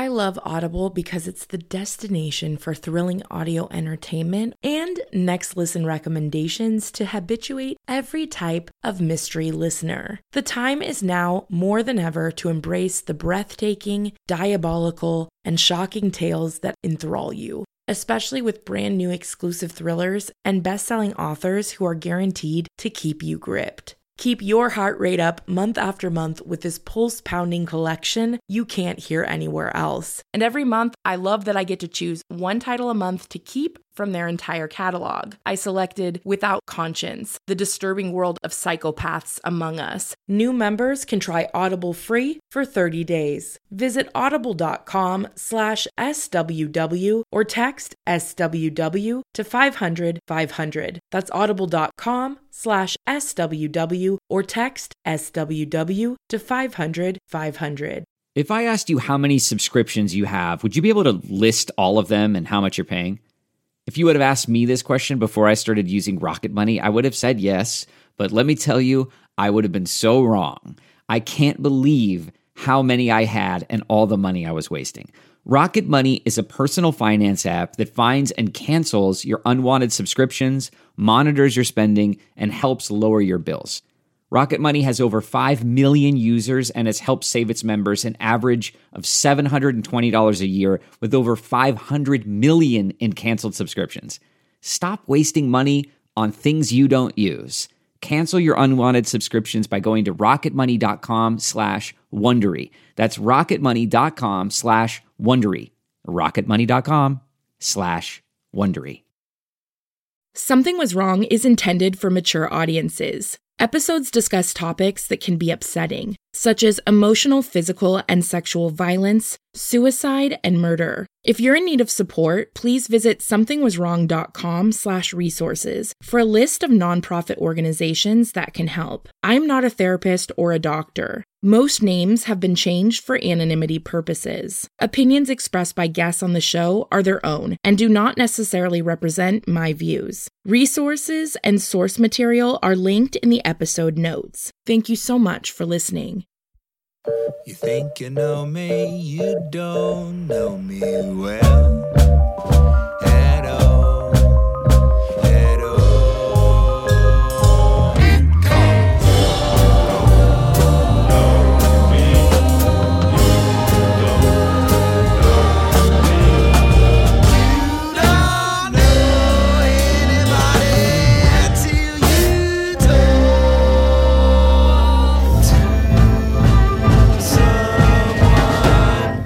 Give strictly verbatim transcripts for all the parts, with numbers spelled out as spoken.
I love Audible because it's the destination for thrilling audio entertainment and next listen recommendations to habituate every type of mystery listener. The time is now more than ever to embrace the breathtaking, diabolical, and shocking tales that enthrall you, especially with brand new exclusive thrillers and best-selling authors who are guaranteed to keep you gripped. Keep your heart rate up month after month with this pulse-pounding collection you can't hear anywhere else. And every month, I love that I get to choose one title a month to keep from their entire catalog. I selected Without Conscience, The Disturbing World of Psychopaths Among Us. New members can try Audible free for thirty days. Visit audible.com slash SWW or text S W W to five hundred five hundred. That's audible.com slash SWW or text S W W to five hundred five hundred. If I asked you how many subscriptions you have, would you be able to list all of them and how much you're paying? If you would have asked me this question before I started using Rocket Money, I would have said yes, but let me tell you, I would have been so wrong. I can't believe how many I had and all the money I was wasting. Rocket Money is a personal finance app that finds and cancels your unwanted subscriptions, monitors your spending, and helps lower your bills. Rocket Money has over five million users and has helped save its members an average of seven hundred twenty dollars a year with over five hundred million in canceled subscriptions. Stop wasting money on things you don't use. Cancel your unwanted subscriptions by going to rocketmoney.com slash Wondery. That's rocketmoney.com slash Wondery. rocketmoney.com slash Wondery. Something Was Wrong is intended for mature audiences. Episodes discuss topics that can be upsetting, such as emotional, physical, and sexual violence, suicide, and murder. If you're in need of support, please visit somethingwaswrong.com slash resources for a list of nonprofit organizations that can help. I'm not a therapist or a doctor. Most names have been changed for anonymity purposes. Opinions expressed by guests on the show are their own and do not necessarily represent my views. Resources and source material are linked in the episode notes. Thank you so much for listening. You think you know me, you don't know me well at all, at all. Know me, you don't know anybody till you talk to someone.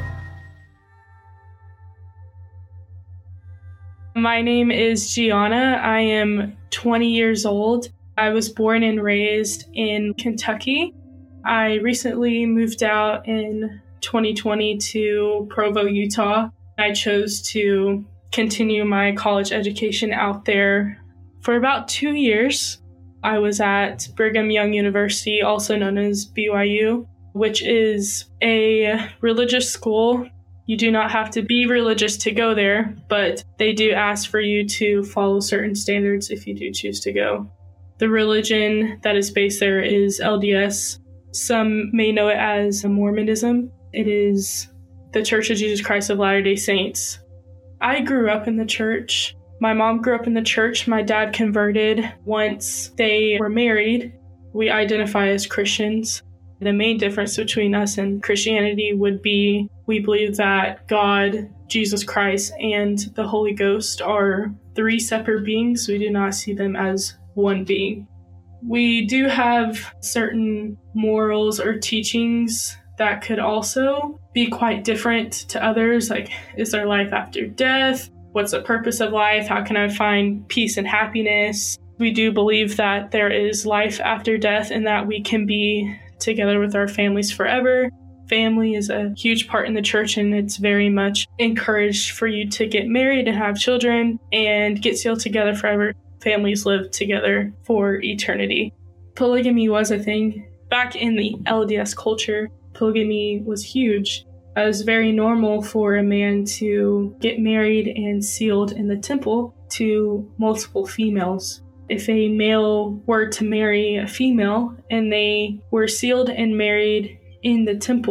My name is Gianna. I am twenty years old. I was born and raised in Kentucky. I recently moved out in twenty twenty to Provo, Utah. I chose to continue my college education out there for about two years. I was at Brigham Young University, also known as B Y U, which is a religious school. You do not have to be religious to go there, but they do ask for you to follow certain standards if you do choose to go. The religion that is based there is L D S. Some may know it as Mormonism. It is the Church of Jesus Christ of Latter-day Saints. I grew up in the church. My mom grew up in the church. My dad converted once they were married. We identify as Christians. The main difference between us and Christianity would be we believe that God, Jesus Christ, and the Holy Ghost are three separate beings. We do not see them as one being. We do have certain morals or teachings that could also be quite different to others. Like, is there life after death? What's the purpose of life? How can I find peace and happiness? We do believe that there is life after death and that we can be together with our families forever. Family is a huge part in the church, and it's very much encouraged for you to get married and have children and get sealed together forever. Families live together for eternity. Polygamy was a thing. Back in the L D S culture, polygamy was huge. It was very normal for a man to get married and sealed in the temple to multiple females. If a male were to marry a female and they were sealed and married in the temple,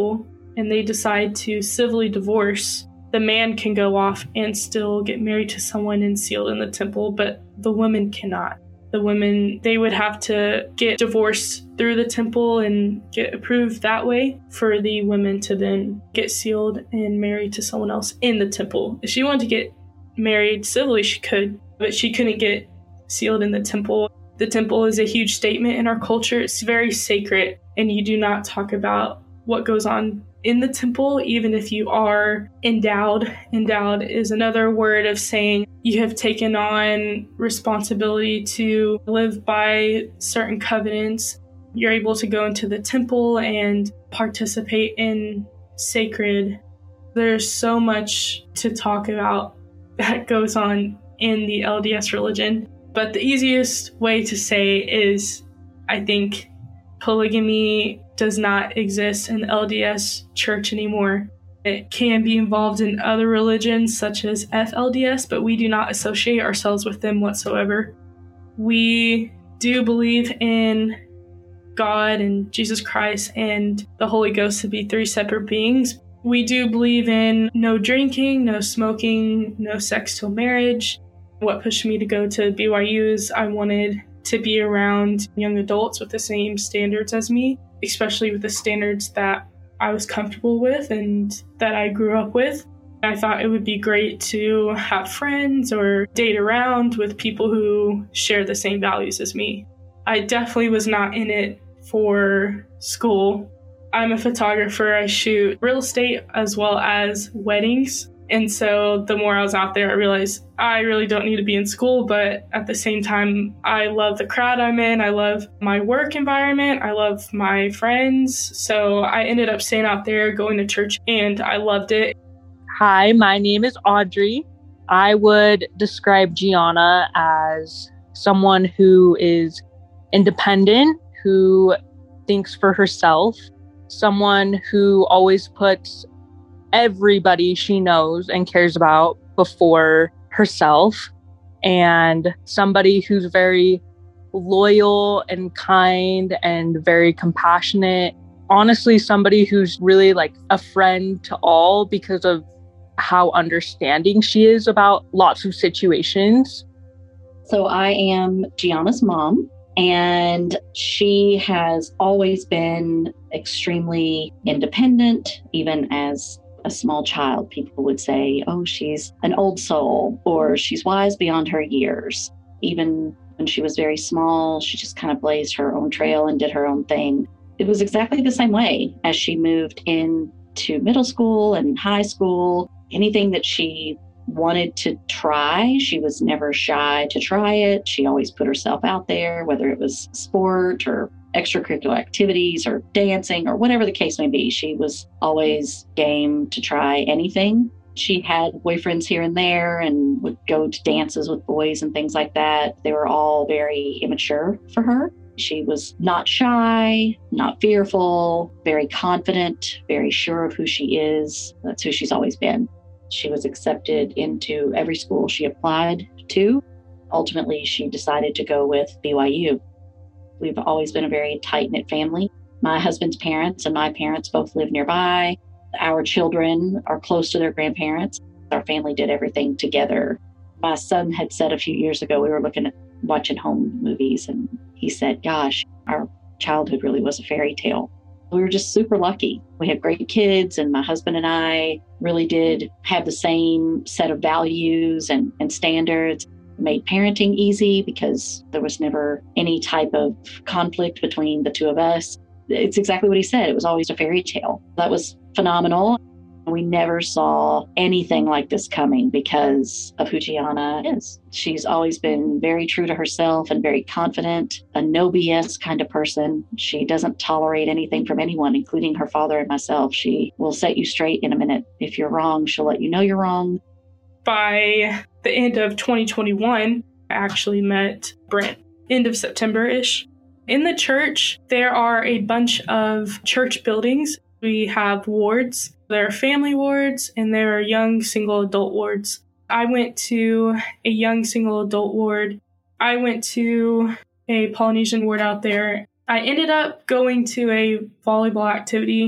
and they decide to civilly divorce, the man can go off and still get married to someone and sealed in the temple, but the women cannot. The women, they would have to get divorced through the temple and get approved that way for the women to then get sealed and married to someone else in the temple. If she wanted to get married civilly, she could, but she couldn't get sealed in the temple. The temple is a huge statement in our culture. It's very sacred, and you do not talk about what goes on in the temple, even if you are endowed. Endowed is another word of saying you have taken on responsibility to live by certain covenants. You're able to go into the temple and participate in sacred. There's so much to talk about that goes on in the L D S religion. But the easiest way to say is, I think, polygamy does not exist in the L D S church anymore. It can be involved in other religions such as F L D S, but we do not associate ourselves with them whatsoever. We do believe in God and Jesus Christ and the Holy Ghost to be three separate beings. We do believe in no drinking, no smoking, no sex till marriage. What pushed me to go to B Y U is I wanted to be around young adults with the same standards as me, especially with the standards that I was comfortable with and that I grew up with. I thought it would be great to have friends or date around with people who share the same values as me. I definitely was not in it for school. I'm a photographer. I shoot real estate as well as weddings. And so the more I was out there, I realized I really don't need to be in school, but at the same time, I love the crowd I'm in. I love my work environment. I love my friends. So I ended up staying out there, going to church, and I loved it. Hi, my name is Audrey. I would describe Gianna as someone who is independent, who thinks for herself, someone who always puts everybody she knows and cares about before herself, and somebody who's very loyal and kind and very compassionate. Honestly, somebody who's really like a friend to all because of how understanding she is about lots of situations. So I am Gianna's mom, and she has always been extremely independent, even as a small child. People would say, oh, she's an old soul, or she's wise beyond her years. Even when she was very small, she just kind of blazed her own trail and did her own thing. It was exactly the same way as she moved into middle school and high school. Anything that she wanted to try, she was never shy to try it. She always put herself out there, whether it was sport or extracurricular activities or dancing or whatever the case may be. She was always game to try anything. She had boyfriends here and there and would go to dances with boys and things like that. They were all very immature for her. She was not shy, not fearful, very confident, very sure of who she is. That's who she's always been. She was accepted into every school she applied to. Ultimately, she decided to go with B Y U. We've always been a very tight-knit family. My husband's parents and my parents both live nearby. Our children are close to their grandparents. Our family did everything together. My son had said a few years ago, we were looking at watching home movies, and he said, gosh, our childhood really was a fairy tale. We were just super lucky. We had great kids, and my husband and I really did have the same set of values and, and standards. Made parenting easy because there was never any type of conflict between the two of us. It's exactly what he said. It was always a fairy tale. That was phenomenal. We never saw anything like this coming because of who Gianna is. She's always been very true to herself and very confident, a no B S kind of person. She doesn't tolerate anything from anyone, including her father and myself. She will set you straight in a minute. If you're wrong, she'll let you know you're wrong. By the end of twenty twenty-one, I actually met Brent, end of September-ish. In the church, there are a bunch of church buildings. We have wards. There are family wards and there are young single adult wards. I went to a young single adult ward. I went to a Polynesian ward out there. I ended up going to a volleyball activity.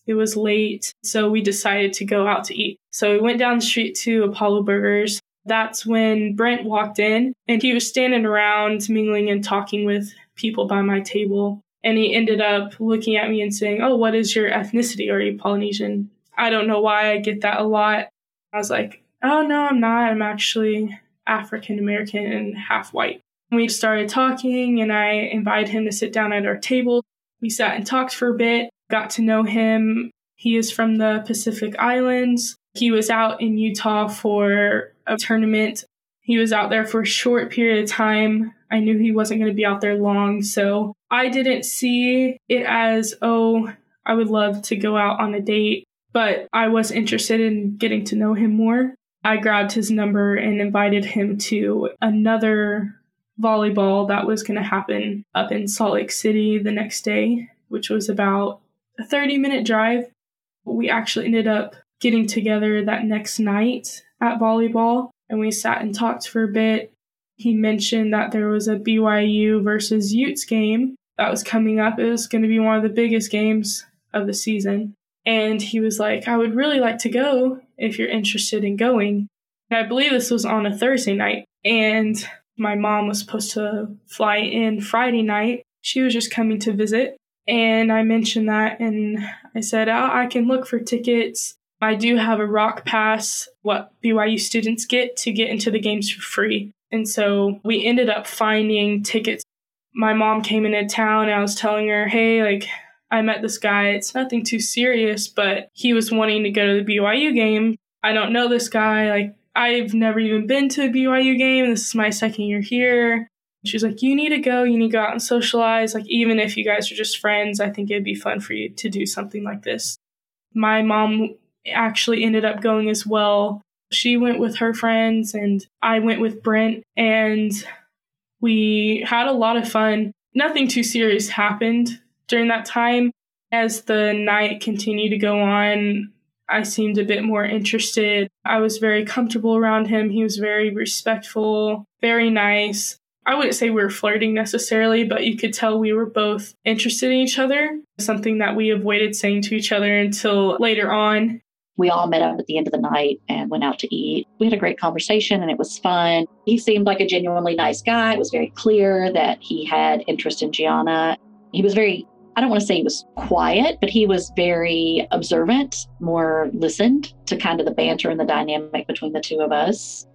It was late, so we decided to go out to eat. So we went down the street to Apollo Burgers. That's when Brent walked in, and he was standing around mingling and talking with people by my table. And he ended up looking at me and saying, "Oh, what is your ethnicity? Are you Polynesian?" I don't know why I get that a lot. I was like, "Oh, no, I'm not. I'm actually African American and half white." We started talking, and I invited him to sit down at our table. We sat and talked for a bit, got to know him. He is from the Pacific Islands. He was out in Utah for a tournament. He was out there for a short period of time. I knew he wasn't going to be out there long, so I didn't see it as, oh, I would love to go out on a date, but I was interested in getting to know him more. I grabbed his number and invited him to another volleyball that was going to happen up in Salt Lake City the next day, which was about a thirty minute drive. We actually ended up getting together that next night at volleyball, and we sat and talked for a bit. He mentioned that there was a B Y U versus Utes game that was coming up. It was going to be one of the biggest games of the season. And he was like, "I would really like to go if you're interested in going." And I believe this was on a Thursday night. And my mom was supposed to fly in Friday night. She was just coming to visit. And I mentioned that, and I said, oh, I can look for tickets. I do have a Rock Pass, what B Y U students get to get into the games for free. And so we ended up finding tickets. My mom came into town, and I was telling her, hey, like, I met this guy. It's nothing too serious, but he was wanting to go to the B Y U game. I don't know this guy. Like, I've never even been to a B Y U game. This is my second year here. She was like, you need to go. You need to go out and socialize. Like, even if you guys are just friends, I think it'd be fun for you to do something like this. My mom actually ended up going as well. She went with her friends, and I went with Brent, and we had a lot of fun. Nothing too serious happened during that time. As the night continued to go on, I seemed a bit more interested. I was very comfortable around him. He was very respectful, very nice. I wouldn't say we were flirting necessarily, but you could tell we were both interested in each other, something that we avoided saying to each other until later on. We all met up at the end of the night and went out to eat. We had a great conversation, and it was fun. He seemed like a genuinely nice guy. It was very clear that he had interest in Gianna. He was very, I don't want to say he was quiet, but he was very observant, more listened to kind of the banter and the dynamic between the two of us.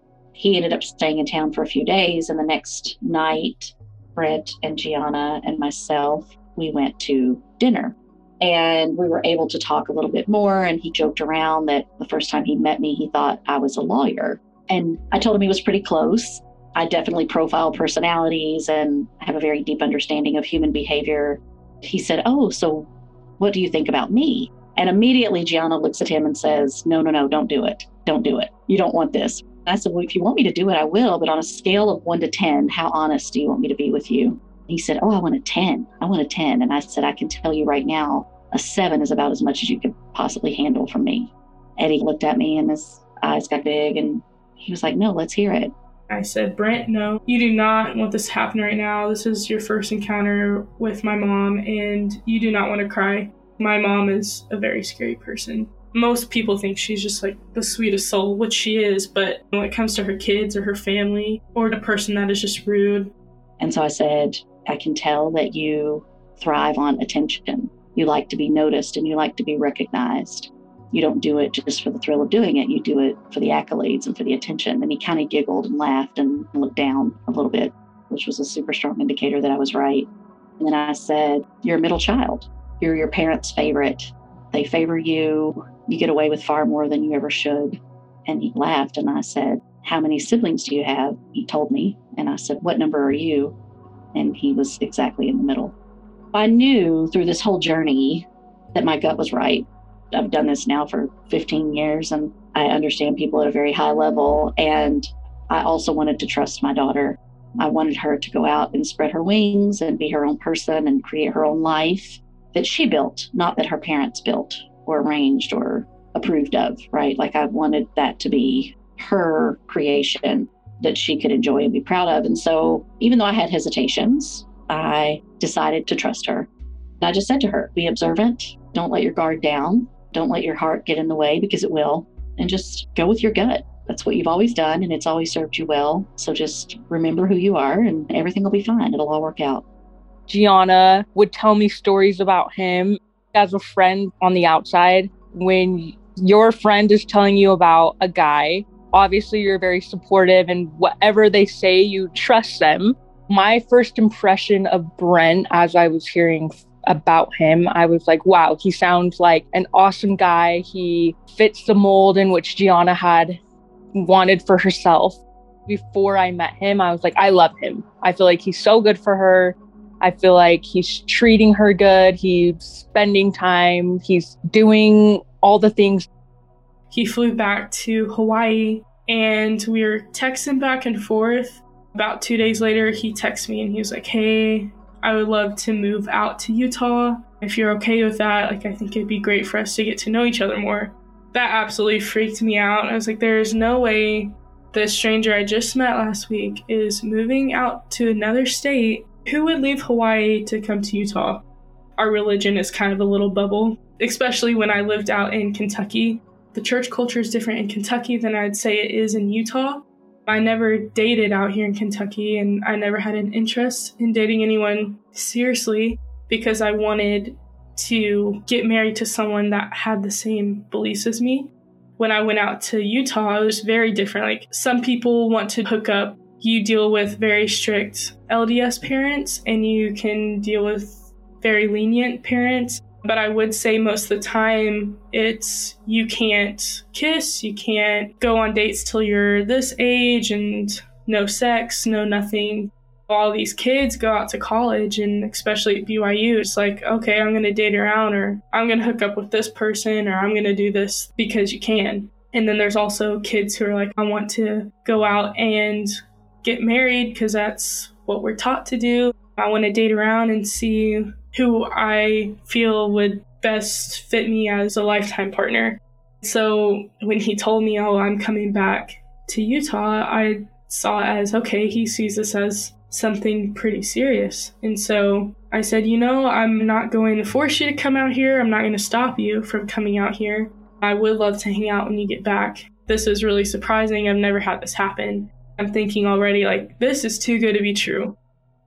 He ended up staying in town for a few days, and the next night, Brent and Gianna and myself, we went to dinner. And we were able to talk a little bit more, and he joked around that the first time he met me, he thought I was a lawyer. And I told him he was pretty close. I definitely profile personalities and have a very deep understanding of human behavior. He said, oh, so what do you think about me? And immediately Gianna looks at him and says, no, no, no, don't do it. Don't do it. You don't want this. I said, well, if you want me to do it, I will. But on a scale of one to ten, how honest do you want me to be with you? He said, oh, I want a ten. I want a ten. And I said, I can tell you right now, a seven is about as much as you could possibly handle from me. Eddie looked at me, and his eyes got big, and he was like, no, let's hear it. I said, Brent, no, you do not want this to happen right now. This is your first encounter with my mom, and you do not want to cry. My mom is a very scary person. Most people think she's just like the sweetest soul, which she is, but when it comes to her kids or her family or a person that is just rude. And so I said, I can tell that you thrive on attention. You like to be noticed, and you like to be recognized. You don't do it just for the thrill of doing it. You do it for the accolades and for the attention. And he kind of giggled and laughed and looked down a little bit, which was a super strong indicator that I was right. And then I said, you're a middle child. You're your parents' favorite. They favor you. You get away with far more than you ever should. And he laughed, and I said, how many siblings do you have? He told me. And I said, what number are you? And he was exactly in the middle. I knew through this whole journey that my gut was right. I've done this now for fifteen years, and I understand people at a very high level. And I also wanted to trust my daughter. I wanted her to go out and spread her wings and be her own person and create her own life that she built, not that her parents built or arranged or approved of, right? Like, I wanted that to be her creation that she could enjoy and be proud of. And so even though I had hesitations, I decided to trust her. And I just said to her, be observant, Don't let your guard down. Don't let your heart get in the way, because it will. And just go with your gut. That's what you've always done, and it's always served you well. So just remember who you are, and everything will be fine. It'll all work out. Gianna would tell me stories about him as a friend on the outside. When your friend is telling you about a guy, obviously you're very supportive, and whatever they say, you trust them. My first impression of Brent, as I was hearing about him, I was like, wow, he sounds like an awesome guy. He fits the mold in which Gianna had wanted for herself. Before I met him, I was like, I love him. I feel like he's so good for her. I feel like he's treating her good. He's spending time. He's doing all the things. He flew back to Hawaii and we were texting back and forth. About two days later, he texted me and he was like, hey, I would love to move out to Utah. If you're okay with that, like, I think it'd be great for us to get to know each other more. That absolutely freaked me out. I was like, there is no way this stranger I just met last week is moving out to another state. Who would leave Hawaii to come to Utah? Our religion is kind of a little bubble, especially when I lived out in Kentucky. The church culture is different in Kentucky than I'd say it is in Utah. I never dated out here in Kentucky, and I never had an interest in dating anyone seriously because I wanted to get married to someone that had the same beliefs as me. When I went out to Utah, it was very different. Like, some people want to hook up. You deal with very strict L D S parents, and you can deal with very lenient parents. But I would say most of the time, it's you can't kiss, you can't go on dates till you're this age, and no sex, no nothing. All these kids go out to college, and especially at B Y U, it's like, okay, I'm going to date around, or I'm going to hook up with this person, or I'm going to do this because you can. And then there's also kids who are like, I want to go out and get married because that's what we're taught to do. I want to date around and see who I feel would best fit me as a lifetime partner. So when he told me, oh, I'm coming back to Utah, I saw it as, okay, he sees this as something pretty serious. And so I said, you know, I'm not going to force you to come out here. I'm not going to stop you from coming out here. I would love to hang out when you get back. This is really surprising. I've never had this happen. I'm thinking already, like, this is too good to be true.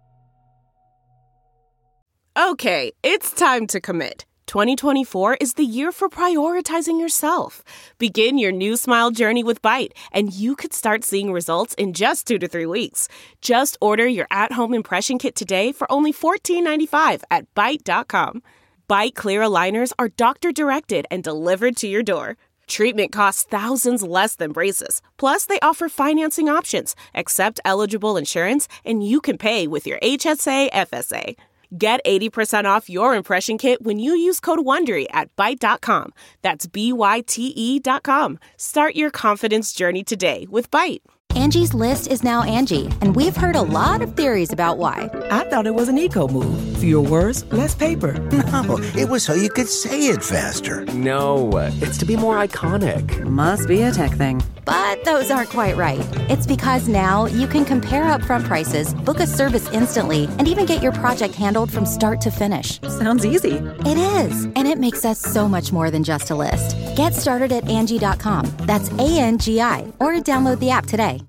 Okay, it's time to commit. twenty twenty-four is the year for prioritizing yourself. Begin your new smile journey with Byte, and you could start seeing results in just two to three weeks. Just order your at-home impression kit today for only fourteen ninety-five at byte dot com. Byte clear aligners are doctor-directed and delivered to your door. Treatment costs thousands less than braces. Plus, they offer financing options, accept eligible insurance, and you can pay with your H S A F S A. Get eighty percent off your impression kit when you use code WONDERY at byte dot com. That's B Y T E dot com. Start your confidence journey today with Byte. Angie's List is now Angie, and we've heard a lot of theories about why. I thought it was an eco move. Fewer words, less paper. No, it was so you could say it faster. No, it's to be more iconic. Must be a tech thing. But those aren't quite right. It's because now you can compare upfront prices, book a service instantly, and even get your project handled from start to finish. Sounds easy. It is, and it makes us so much more than just a list. Get started at Angie dot com. That's A N G I, or download the app today.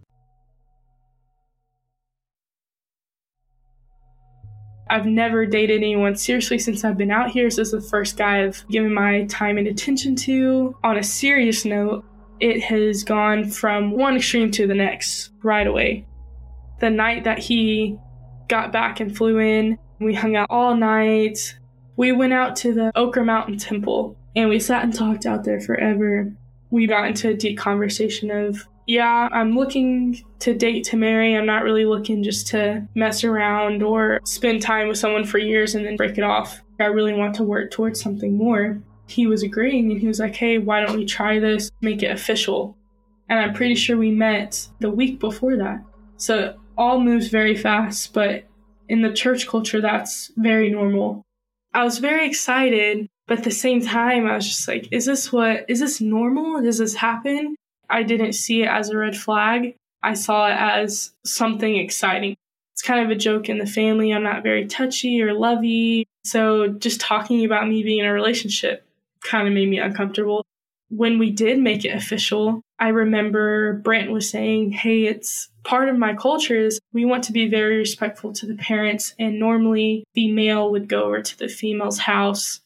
I've never dated anyone seriously since I've been out here. This is the first guy I've given my time and attention to. On a serious note, it has gone from one extreme to the next right away. The night that he got back and flew in, we hung out all night. We went out to the Okra Mountain Temple, and we sat and talked out there forever. We got into a deep conversation of, yeah, I'm looking to date to marry. I'm not really looking just to mess around or spend time with someone for years and then break it off. I really want to work towards something more. He was agreeing, and he was like, hey, why don't we try this, make it official? And I'm pretty sure we met the week before that. So it all moves very fast, but in the church culture, that's very normal. I was very excited, but at the same time, I was just like, is this what, is this normal? Does this happen? I didn't see it as a red flag. I saw it as something exciting. It's kind of a joke in the family. I'm not very touchy or lovey. So just talking about me being in a relationship kind of made me uncomfortable. When we did make it official, I remember Brent was saying, hey, it's part of my culture is we want to be very respectful to the parents. And normally the male would go over to the female's house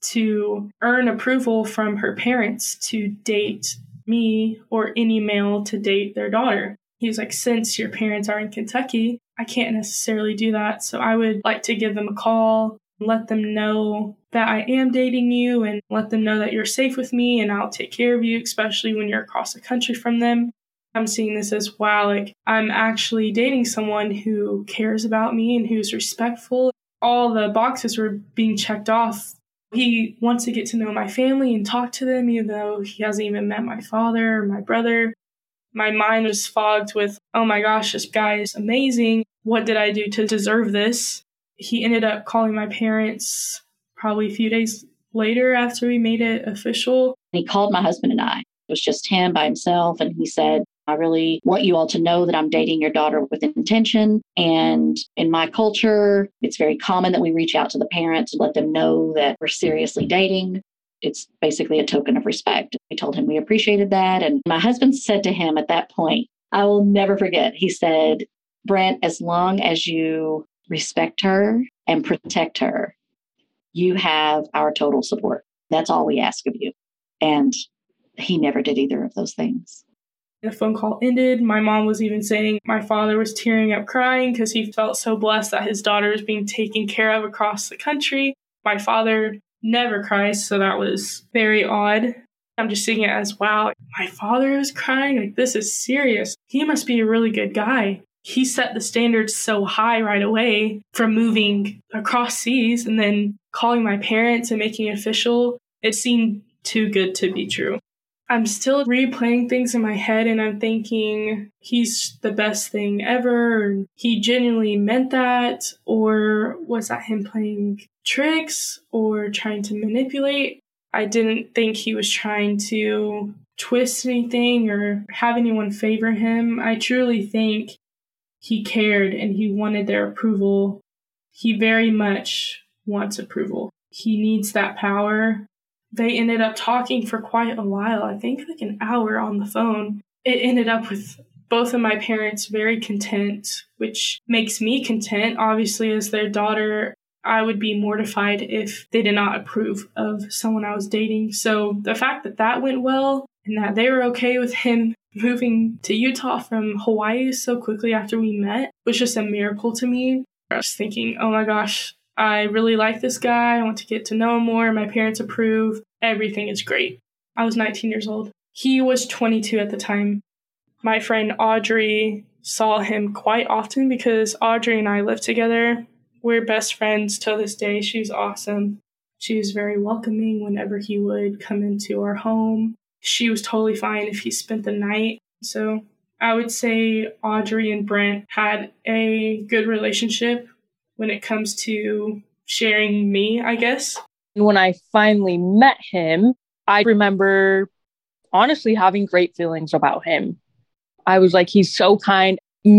to earn approval from her parents to date me or any male to date their daughter. He was like, since your parents are in Kentucky, I can't necessarily do that. So I would like to give them a call, let them know that I am dating you and let them know that you're safe with me and I'll take care of you, especially when you're across the country from them. I'm seeing this as, wow, like I'm actually dating someone who cares about me and who's respectful. All the boxes were being checked off. He wants to get to know my family and talk to them, even though he hasn't even met my father or my brother. My mind was fogged with, oh my gosh, this guy is amazing. What did I do to deserve this? He ended up calling my parents probably a few days later after we made it official. He called my husband and I. It was just him by himself. And he said, I really want you all to know that I'm dating your daughter with intention. And in my culture, it's very common that we reach out to the parents and let them know that we're seriously dating. It's basically a token of respect. We told him we appreciated that. And my husband said to him at that point, I will never forget, he said, Brent, as long as you respect her and protect her, you have our total support. That's all we ask of you. And he never did either of those things. The phone call ended. My mom was even saying my father was tearing up crying because he felt so blessed that his daughter was being taken care of across the country. My father never cries, so that was very odd. I'm just seeing it as, wow, my father is crying? Like, this is serious. He must be a really good guy. He set the standards so high right away from moving across seas and then calling my parents and making it official. It seemed too good to be true. I'm still replaying things in my head and I'm thinking he's the best thing ever. Or he genuinely meant that. Or was that him playing tricks or trying to manipulate? I didn't think he was trying to twist anything or have anyone favor him. I truly think he cared and he wanted their approval. He very much wants approval. He needs that power. They ended up talking for quite a while, I think like an hour on the phone. It ended up with both of my parents very content, which makes me content. Obviously, as their daughter, I would be mortified if they did not approve of someone I was dating. So the fact that that went well and that they were okay with him moving to Utah from Hawaii so quickly after we met was just a miracle to me. I was thinking, oh my gosh, I really like this guy. I want to get to know him more. My parents approve. Everything is great. I was nineteen years old. He was twenty-two at the time. My friend Audrey saw him quite often because Audrey and I lived together. We're best friends till this day. She's awesome. She was very welcoming whenever he would come into our home. She was totally fine if he spent the night. So I would say Audrey and Brent had a good relationship when it comes to sharing me, I guess. When I finally met him, I remember honestly having great feelings about him. I was like, he's so kind.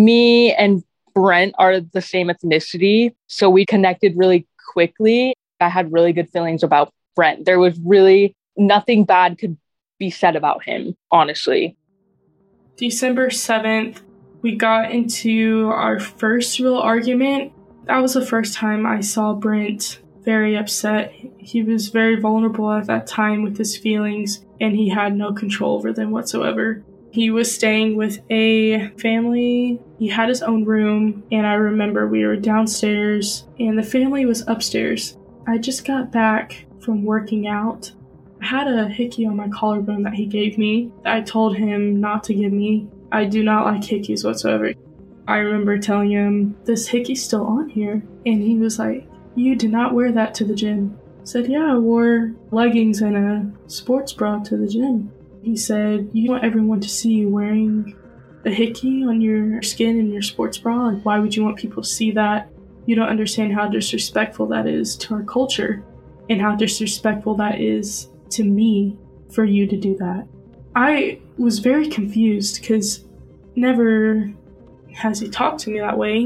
Me and Brent are the same ethnicity, so we connected really quickly. I had really good feelings about Brent. There was really nothing bad could be said about him, honestly. December seventh, we got into our first real argument. That was the first time I saw Brent very upset. He was very vulnerable at that time with his feelings, and he had no control over them whatsoever. He was staying with a family. He had his own room, and I remember we were downstairs, and the family was upstairs. I just got back from working out. I had a hickey on my collarbone that he gave me. I told him not to give me. I do not like hickeys whatsoever. I remember telling him, this hickey's still on here. And he was like, you did not wear that to the gym. I said, yeah, I wore leggings and a sports bra to the gym. He said, you want everyone to see you wearing a hickey on your skin and your sports bra? Like, why would you want people to see that? You don't understand how disrespectful that is to our culture and how disrespectful that is to me for you to do that. I was very confused because never has he talked to me that way.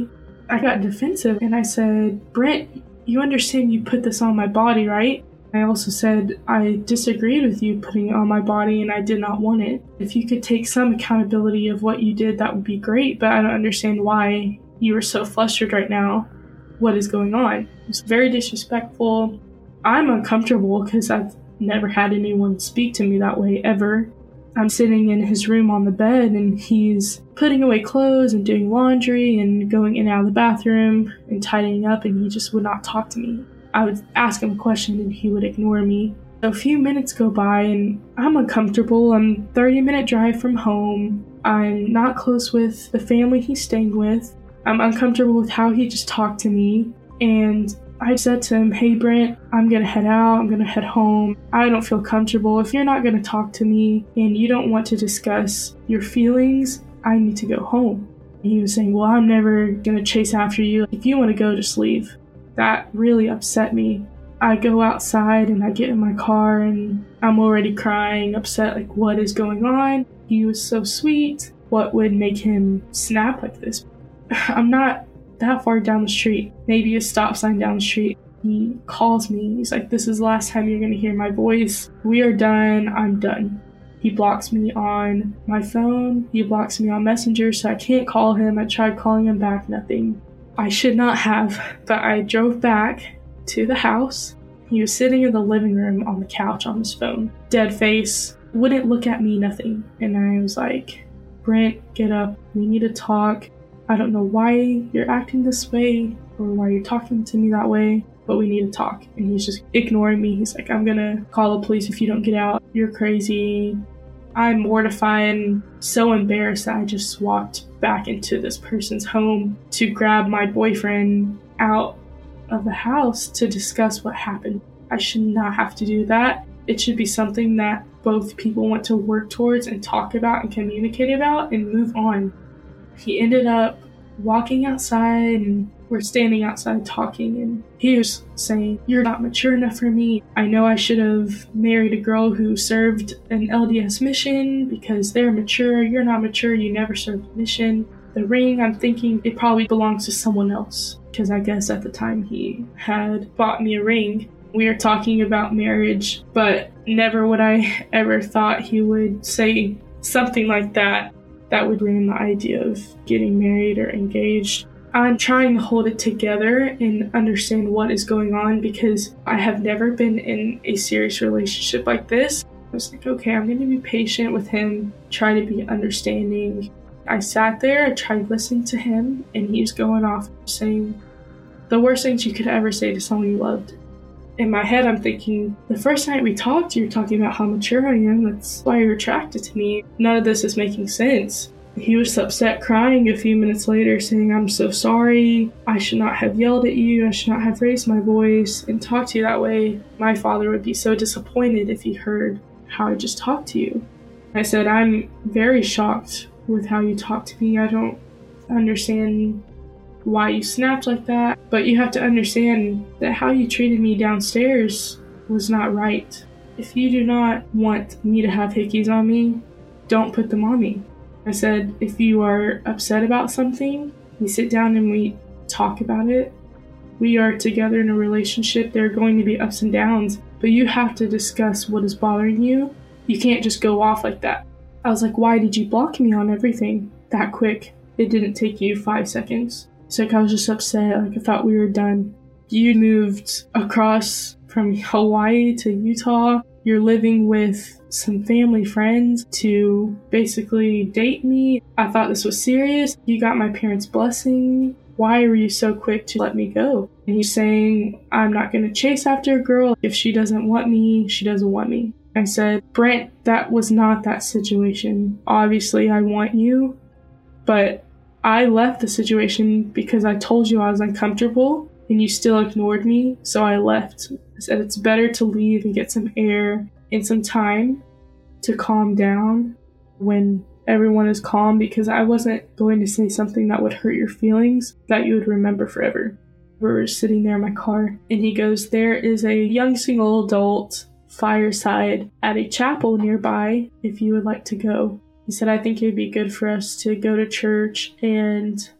I got defensive and I said, Brent, you understand you put this on my body, right? I also said I disagreed with you putting it on my body and I did not want it. If you could take some accountability of what you did, that would be great, but I don't understand why you are so flustered right now. What is going on? It's very disrespectful. I'm uncomfortable because I've never had anyone speak to me that way ever. I'm sitting in his room on the bed and he's putting away clothes and doing laundry and going in and out of the bathroom and tidying up, and he just would not talk to me. I would ask him a question and he would ignore me. So a few minutes go by and I'm uncomfortable. I'm thirty minute drive from home. I'm not close with the family he's staying with. I'm uncomfortable with how he just talked to me. And I said to him, hey Brent, I'm gonna head out, I'm gonna head home. I don't feel comfortable. If you're not gonna talk to me and you don't want to discuss your feelings, I need to go home. And he was saying, well, I'm never gonna chase after you. If you wanna go, just leave. That really upset me. I go outside and I get in my car and I'm already crying, upset, like what is going on? He was so sweet. What would make him snap like this? I'm not that far down the street, maybe a stop sign down the street. He calls me. He's like, this is the last time you're going to hear my voice. We are done. I'm done. He blocks me on my phone. He blocks me on Messenger, so I can't call him. I tried calling him back, nothing. I should not have, but I drove back to the house. He was sitting in the living room on the couch on his phone, dead face, wouldn't look at me, nothing. And I was like, Brent, get up. We need to talk. I don't know why you're acting this way or why you're talking to me that way, but we need to talk. And he's just ignoring me. He's like, I'm gonna call the police if you don't get out. You're crazy. I'm mortified and so embarrassed that I just walked back into this person's home to grab my boyfriend out of the house to discuss what happened. I should not have to do that. It should be something that both people want to work towards and talk about and communicate about and move on. He ended up walking outside and we're standing outside talking, and he was saying, you're not mature enough for me. I know I should have married a girl who served an L D S mission because they're mature. You're not mature. You never served a mission. The ring, I'm thinking it probably belongs to someone else because I guess at the time he had bought me a ring. We are talking about marriage, but never would I ever thought he would say something like that. That would ruin the idea of getting married or engaged. I'm trying to hold it together and understand what is going on because I have never been in a serious relationship like this. I was like, okay, I'm going to be patient with him, try to be understanding. I sat there, I tried listening to him, and he's going off saying the worst things you could ever say to someone you loved. In my head, I'm thinking, the first night we talked, you were talking about how mature I am. That's why you're attracted to me. None of this is making sense. He was upset, crying a few minutes later, saying, I'm so sorry. I should not have yelled at you. I should not have raised my voice and talked to you that way. My father would be so disappointed if he heard how I just talked to you. I said, I'm very shocked with how you talked to me. I don't understand why you snapped like that, but you have to understand that how you treated me downstairs was not right. If you do not want me to have hickeys on me, don't put them on me. I said, if you are upset about something, we sit down and we talk about it. We are together in a relationship. There are going to be ups and downs, but you have to discuss what is bothering you. You can't just go off like that. I was like, why did you block me on everything that quick? It didn't take you five seconds. It's like I was just upset, like I thought we were done. You moved across from Hawaii to Utah. You're living with some family friends to basically date me. I thought this was serious. You got my parents' blessing. Why were you so quick to let me go? And he's saying, I'm not going to chase after a girl. If she doesn't want me, she doesn't want me. I said, Brent, that was not that situation. Obviously, I want you, but I left the situation because I told you I was uncomfortable and you still ignored me, so I left. I said it's better to leave and get some air and some time to calm down when everyone is calm, because I wasn't going to say something that would hurt your feelings that you would remember forever. We were sitting there in my car and he goes, there is a young single adult fireside at a chapel nearby if you would like to go. He said, I think it'd be good for us to go to church and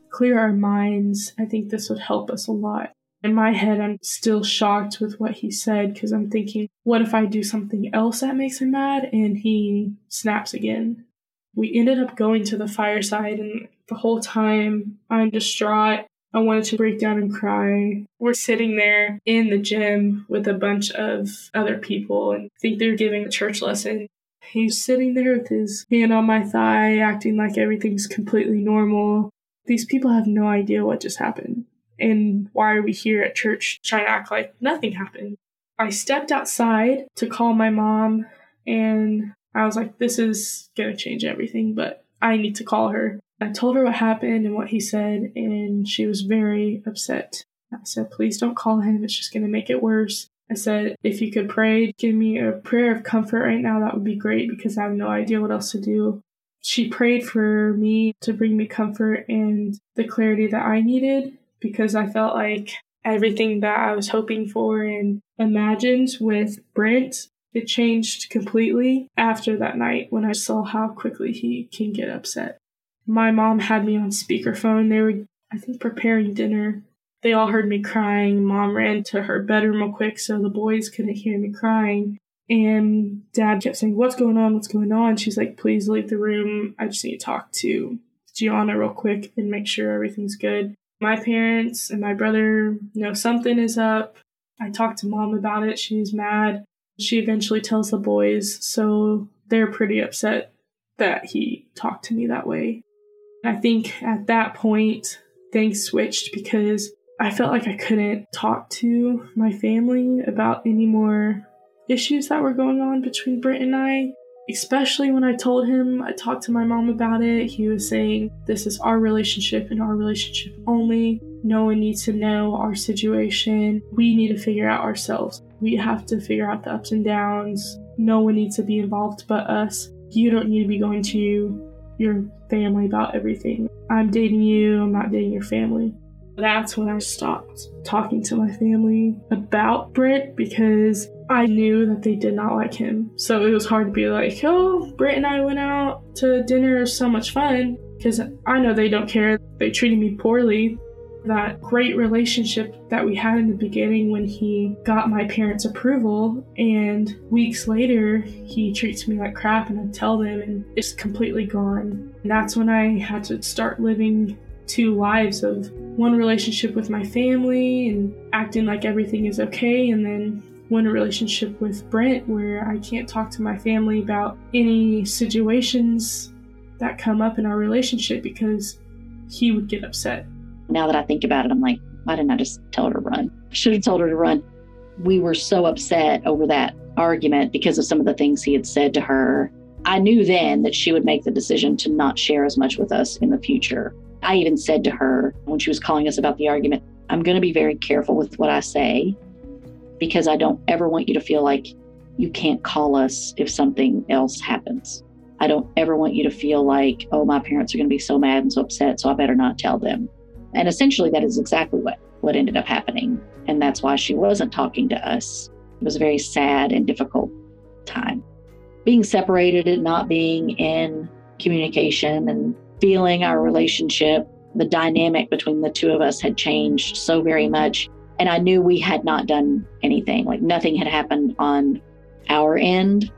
clear our minds, I think this would help us a lot. In my head, I'm still shocked with what he said because I'm thinking, what if I do something else that makes him mad and he snaps again? We ended up going to the fireside, and the whole time I'm distraught. I wanted to break down and cry. We're sitting there in the gym with a bunch of other people, and I think they're giving a church lesson. He's sitting there with his hand on my thigh, acting like everything's completely normal. These people have no idea what just happened. And why are we here at church trying to act like nothing happened? I stepped outside to call my mom, and I was like, this is going to change everything, but I need to call her. I told her what happened and what he said, and she was very upset. I said, please don't call him. It's just going to make it worse. I said, if you could pray, give me a prayer of comfort right now, that would be great because I have no idea what else to do. She prayed for me to bring me comfort and the clarity that I needed, because I felt like everything that I was hoping for and imagined with Brent, it changed completely after that night when I saw how quickly he can get upset. My mom had me on speakerphone. They were, I think, preparing dinner. They all heard me crying. Mom ran to her bedroom real quick so the boys couldn't hear me crying. And Dad kept saying, what's going on? What's going on? She's like, please leave the room. I just need to talk to Gianna real quick and make sure everything's good. My parents and my brother know something is up. I talked to Mom about it. She's mad. She eventually tells the boys, so they're pretty upset that he talked to me that way. I think at that point, things switched because I felt like I couldn't talk to my family about any more issues that were going on between Brent and I. Especially when I told him, I talked to my mom about it, he was saying, this is our relationship and our relationship only. No one needs to know our situation. We need to figure out ourselves. We have to figure out the ups and downs. No one needs to be involved but us. You don't need to be going to your family about everything. I'm dating you, I'm not dating your family. That's when I stopped talking to my family about Brent because I knew that they did not like him. So it was hard to be like, oh, Brent and I went out to dinner, it was so much fun, because I know they don't care. They treated me poorly. That great relationship that we had in the beginning when he got my parents' approval, and weeks later he treats me like crap and I tell them and it's completely gone. And that's when I had to start living two lives of one relationship with my family and acting like everything is okay, and then one relationship with Brent where I can't talk to my family about any situations that come up in our relationship because he would get upset. Now that I think about it, I'm like, why didn't I just tell her to run? I should have told her to run. We were so upset over that argument because of some of the things he had said to her. I knew then that she would make the decision to not share as much with us in the future. I even said to her when she was calling us about the argument, I'm going to be very careful with what I say because I don't ever want you to feel like you can't call us if something else happens. I don't ever want you to feel like, oh, my parents are going to be so mad and so upset, so I better not tell them. And essentially that is exactly what, what ended up happening. And that's why she wasn't talking to us. It was a very sad and difficult time. Being separated and not being in communication and feeling our relationship, the dynamic between the two of us had changed so very much. And I knew we had not done anything, like nothing had happened on our end.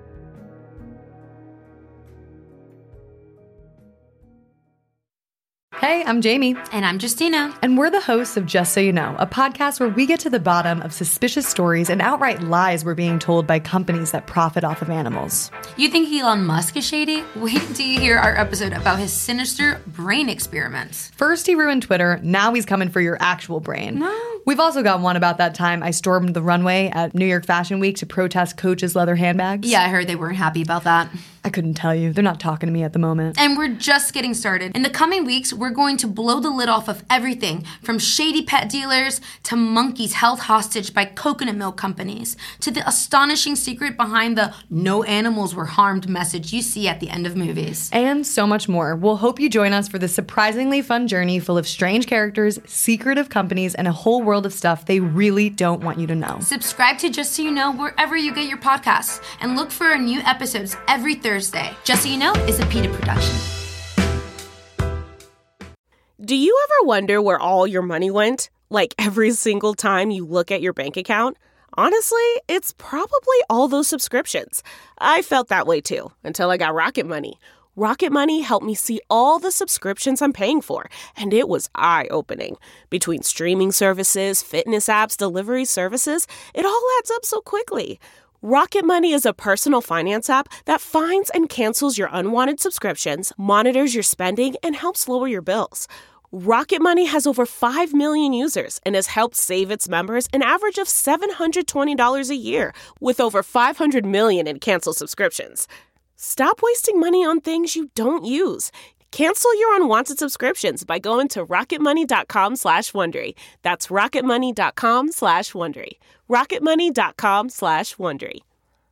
Hey, I'm Jamie. And I'm Justina. And we're the hosts of Just So You Know, a podcast where we get to the bottom of suspicious stories and outright lies we're being told by companies that profit off of animals. You think Elon Musk is shady? Wait until you hear our episode about his sinister brain experiments. First he ruined Twitter, now he's coming for your actual brain. No. We've also got one about that time I stormed the runway at New York Fashion Week to protest Coach's leather handbags. Yeah, I heard they weren't happy about that. I couldn't tell you. They're not talking to me at the moment. And we're just getting started. In the coming weeks, we're going to blow the lid off of everything from shady pet dealers to monkeys held hostage by coconut milk companies to the astonishing secret behind the no animals were harmed message you see at the end of movies. And so much more. We'll hope you join us for this surprisingly fun journey full of strange characters, secretive companies, and a whole world of stuff they really don't want you to know. Subscribe to Just So You Know wherever you get your podcasts and look for our new episodes every Thursday. Just So You Know is a PETA production. Do you ever wonder where all your money went? Like every single time you look at your bank account? Honestly, it's probably all those subscriptions. I felt that way too, until I got Rocket Money. Rocket Money helped me see all the subscriptions I'm paying for, and it was eye-opening. Between streaming services, fitness apps, delivery services, it all adds up so quickly. Rocket Money is a personal finance app that finds and cancels your unwanted subscriptions, monitors your spending, and helps lower your bills. Rocket Money has over five million users and has helped save its members an average of seven hundred twenty dollars a year, with over five hundred million in canceled subscriptions. Stop wasting money on things you don't use. Cancel your unwanted subscriptions by going to rocketmoney.com slash Wondery. That's rocketmoney.com slash Wondery. rocketmoney.com slash Wondery.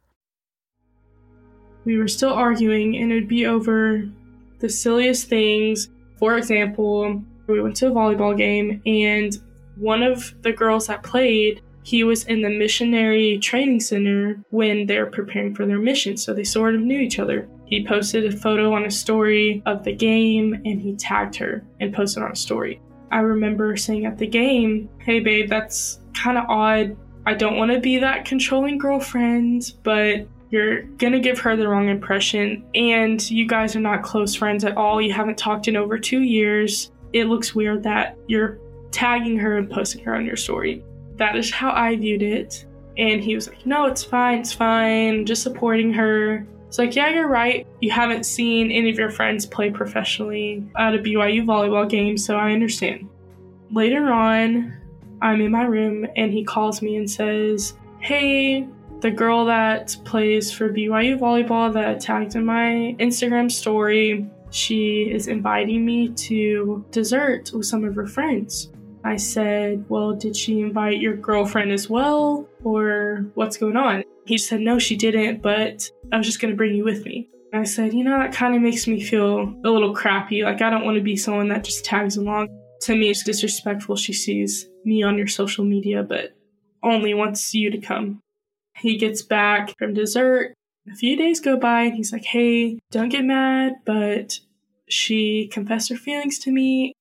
We were still arguing, and it would be over the silliest things. For example, we went to a volleyball game, and one of the girls that played, he was in the missionary training center when they were preparing for their mission, so they sort of knew each other. He posted a photo on a story of the game, and he tagged her and posted on a story. I remember saying at the game, "Hey babe, that's kind of odd. I don't want to be that controlling girlfriend, but you're gonna give her the wrong impression, and you guys are not close friends at all. You haven't talked in over two years. It looks weird that you're tagging her and posting her on your story." That is how I viewed it. And he was like, "No, it's fine, it's fine, just supporting her." It's like, "Yeah, you're right. You haven't seen any of your friends play professionally at a B Y U volleyball game, so I understand." Later on, I'm in my room and he calls me and says, "Hey, the girl that plays for B Y U volleyball that I tagged in my Instagram story, she is inviting me to dessert with some of her friends." I said, "Well, did she invite your girlfriend as well? Or what's going on?" He said, "No, she didn't, but I was just going to bring you with me." I said, "You know, that kind of makes me feel a little crappy. Like, I don't want to be someone that just tags along. To me, it's disrespectful. She sees me on your social media, but only wants you to come." He gets back from dessert. A few days go by, and he's like, "Hey, don't get mad, but she confessed her feelings to me.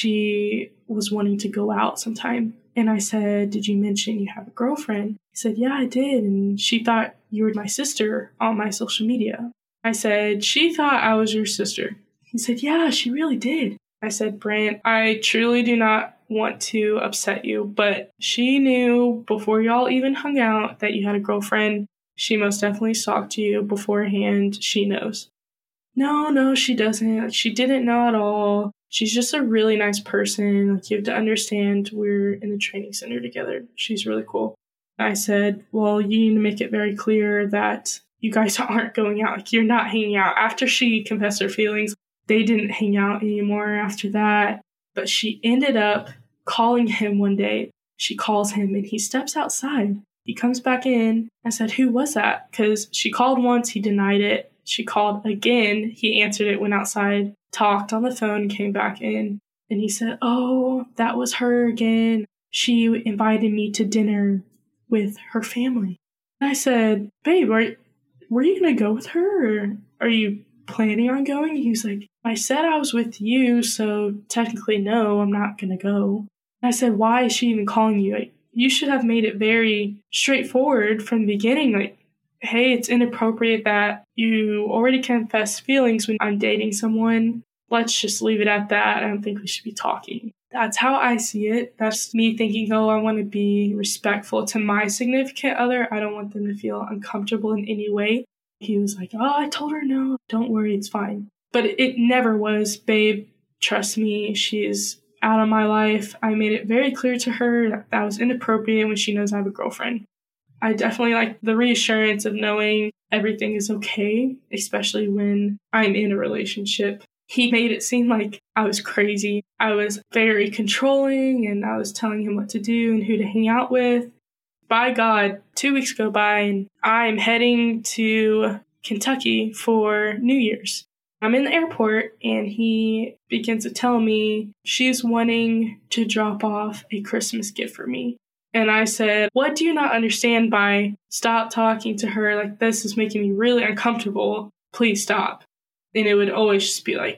She was wanting to go out sometime." And I said, "Did you mention you have a girlfriend?" He said, "Yeah, I did, and she thought you were my sister on my social media." I said, "She thought I was your sister." He said, "Yeah, she really did." I said, "Brant, I truly do not want to upset you, but she knew before y'all even hung out that you had a girlfriend. She most definitely stalked you beforehand. She knows." "No, no, she doesn't. Like, she didn't know at all. She's just a really nice person. Like, you have to understand, we're in the training center together. She's really cool." I said, "Well, you need to make it very clear that you guys aren't going out. Like, you're not hanging out." After she confessed her feelings, they didn't hang out anymore after that. But she ended up calling him one day. She calls him and he steps outside. He comes back in. I said, "Who was that?" Because she called once, he denied it. She called again. He answered it, went outside, talked on the phone, came back in. And he said, "Oh, that was her again. She invited me to dinner with her family." And I said, "Babe, are, were you going to go with her? Or are you planning on going?" He was like, "I said I was with you, so technically no, I'm not going to go." And I said, "Why is she even calling you? Like, you should have made it very straightforward from the beginning. Like, hey, it's inappropriate that you already confessed feelings when I'm dating someone. Let's just leave it at that. I don't think we should be talking." That's how I see it. That's me thinking, oh, I want to be respectful to my significant other. I don't want them to feel uncomfortable in any way. He was like, "Oh, I told her no. Don't worry, it's fine." But it, it never was, "Babe, trust me, she's out of my life." I made it very clear to her that that was inappropriate when she knows I have a girlfriend. I definitely like the reassurance of knowing everything is okay, especially when I'm in a relationship. He made it seem like I was crazy. I was very controlling, and I was telling him what to do and who to hang out with. By God, two weeks go by, and I'm heading to Kentucky for New Year's. I'm in the airport, and he begins to tell me she's wanting to drop off a Christmas gift for me. And I said, "What do you not understand by stop talking to her? Like, this is making me really uncomfortable. Please stop." And it would always just be like,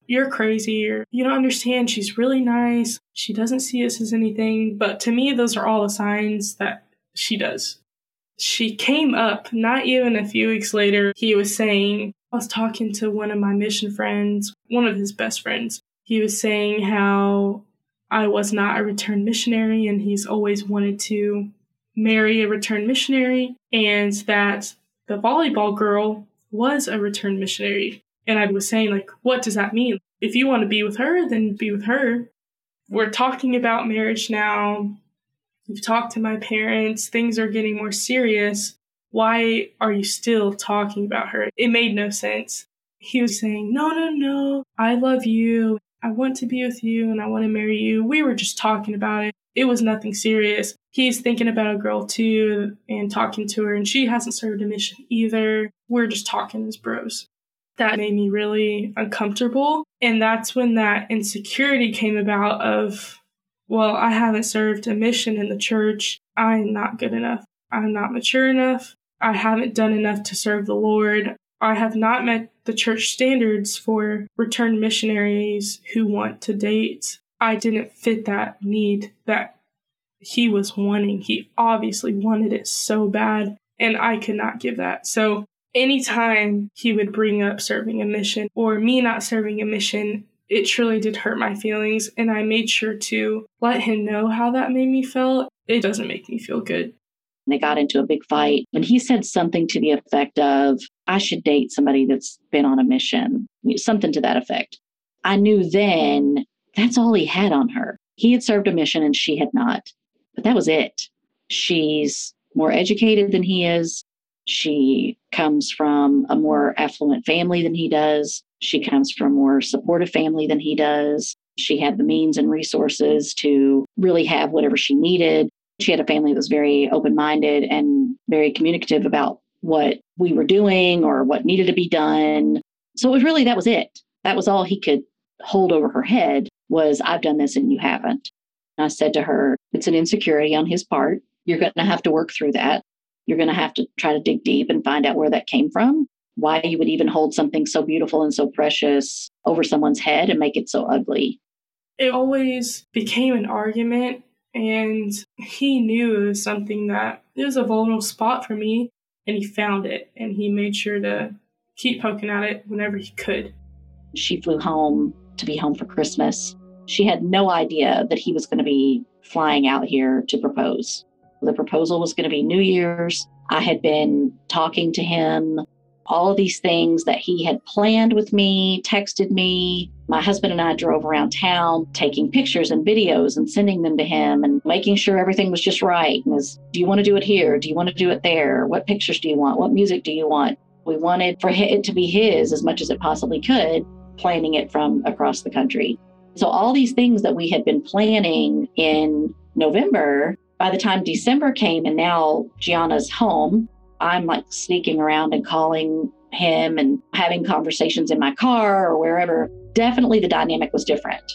you're crazy, or you don't understand, she's really nice, she doesn't see us as anything. But to me, those are all the signs that she does. She came up not even a few weeks later. He was saying, I was talking to one of my mission friends, one of his best friends. He was saying how I was not a returned missionary and he's always wanted to marry a returned missionary, and that the volleyball girl was a returned missionary. And I was saying, like, what does that mean? If you want to be with her, then be with her. We're talking about marriage now. You've talked to my parents. Things are getting more serious. Why are you still talking about her? It made no sense. He was saying, no, no, no, I love you. I want to be with you and I want to marry you. We were just talking about it. It was nothing serious. He's thinking about a girl too and talking to her, and she hasn't served a mission either. We're just talking as bros. That made me really uncomfortable. And that's when that insecurity came about of, well, I haven't served a mission in the church. I'm not good enough. I'm not mature enough. I haven't done enough to serve the Lord. I have not met the church standards for returned missionaries who want to date. I didn't fit that need that he was wanting. He obviously wanted it so bad, and I could not give that. So anytime he would bring up serving a mission or me not serving a mission, it truly did hurt my feelings, and I made sure to let him know how that made me feel. It doesn't make me feel good. They got into a big fight, and he said something to the effect of, I should date somebody that's been on a mission, something to that effect. I knew then that's all he had on her. He had served a mission and she had not, but that was it. She's more educated than he is. She comes from a more affluent family than he does. She comes from a more supportive family than he does. She had the means and resources to really have whatever she needed. She had a family that was very open-minded and very communicative about what we were doing or what needed to be done. So it was really, that was it. That was all he could hold over her head was, I've done this and you haven't. And I said to her, it's an insecurity on his part. You're going to have to work through that. You're going to have to try to dig deep and find out where that came from, why you would even hold something so beautiful and so precious over someone's head and make it so ugly. It always became an argument, and he knew it was something that, it was a vulnerable spot for me, and he found it, and he made sure to keep poking at it whenever he could. She flew home to be home for Christmas. She had no idea that he was going to be flying out here to propose. The proposal was going to be New Year's. I had been talking to him, all of these things that he had planned with me, texted me. My husband and I drove around town, taking pictures and videos and sending them to him and making sure everything was just right. And was, do you want to do it here? Do you want to do it there? What pictures do you want? What music do you want? We wanted for it to be his as much as it possibly could, planning it from across the country. So all these things that we had been planning in November, by the time December came and now Gianna's home, I'm like sneaking around and calling him and having conversations in my car or wherever. Definitely the dynamic was different.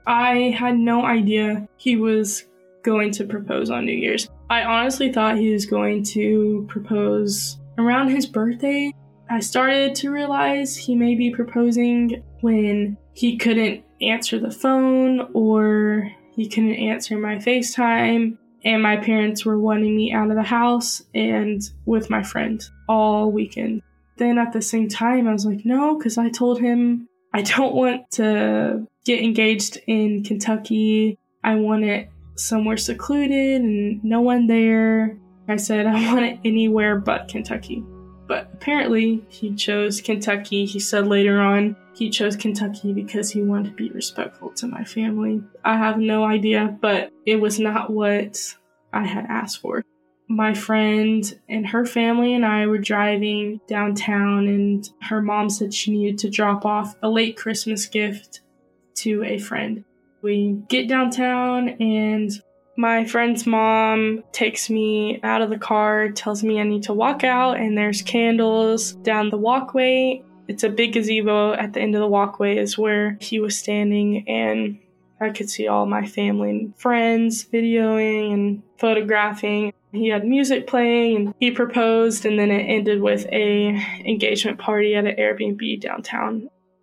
I had no idea he was going to propose on New Year's. I honestly thought he was going to propose around his birthday. I started to realize he may be proposing when he couldn't answer the phone or he couldn't answer my FaceTime. And my parents were wanting me out of the house and with my friend all weekend. Then at the same time, I was like, no, because I told him I don't want to get engaged in Kentucky. I want it somewhere secluded and no one there. I said I want it anywhere but Kentucky. But apparently he chose Kentucky. He said later on he chose Kentucky because he wanted to be respectful to my family. I have no idea, but it was not what I had asked for. My friend and her family and I were driving downtown, and her mom said she needed to drop off a late Christmas gift to a friend. We get downtown and my friend's mom takes me out of the car, tells me I need to walk out, and there's candles down the walkway. It's a big gazebo. At the end of the walkway is where he was standing, and I could see all my family and friends videoing and photographing. He had music playing, and he proposed, and then it ended with a engagement party at an Airbnb downtown.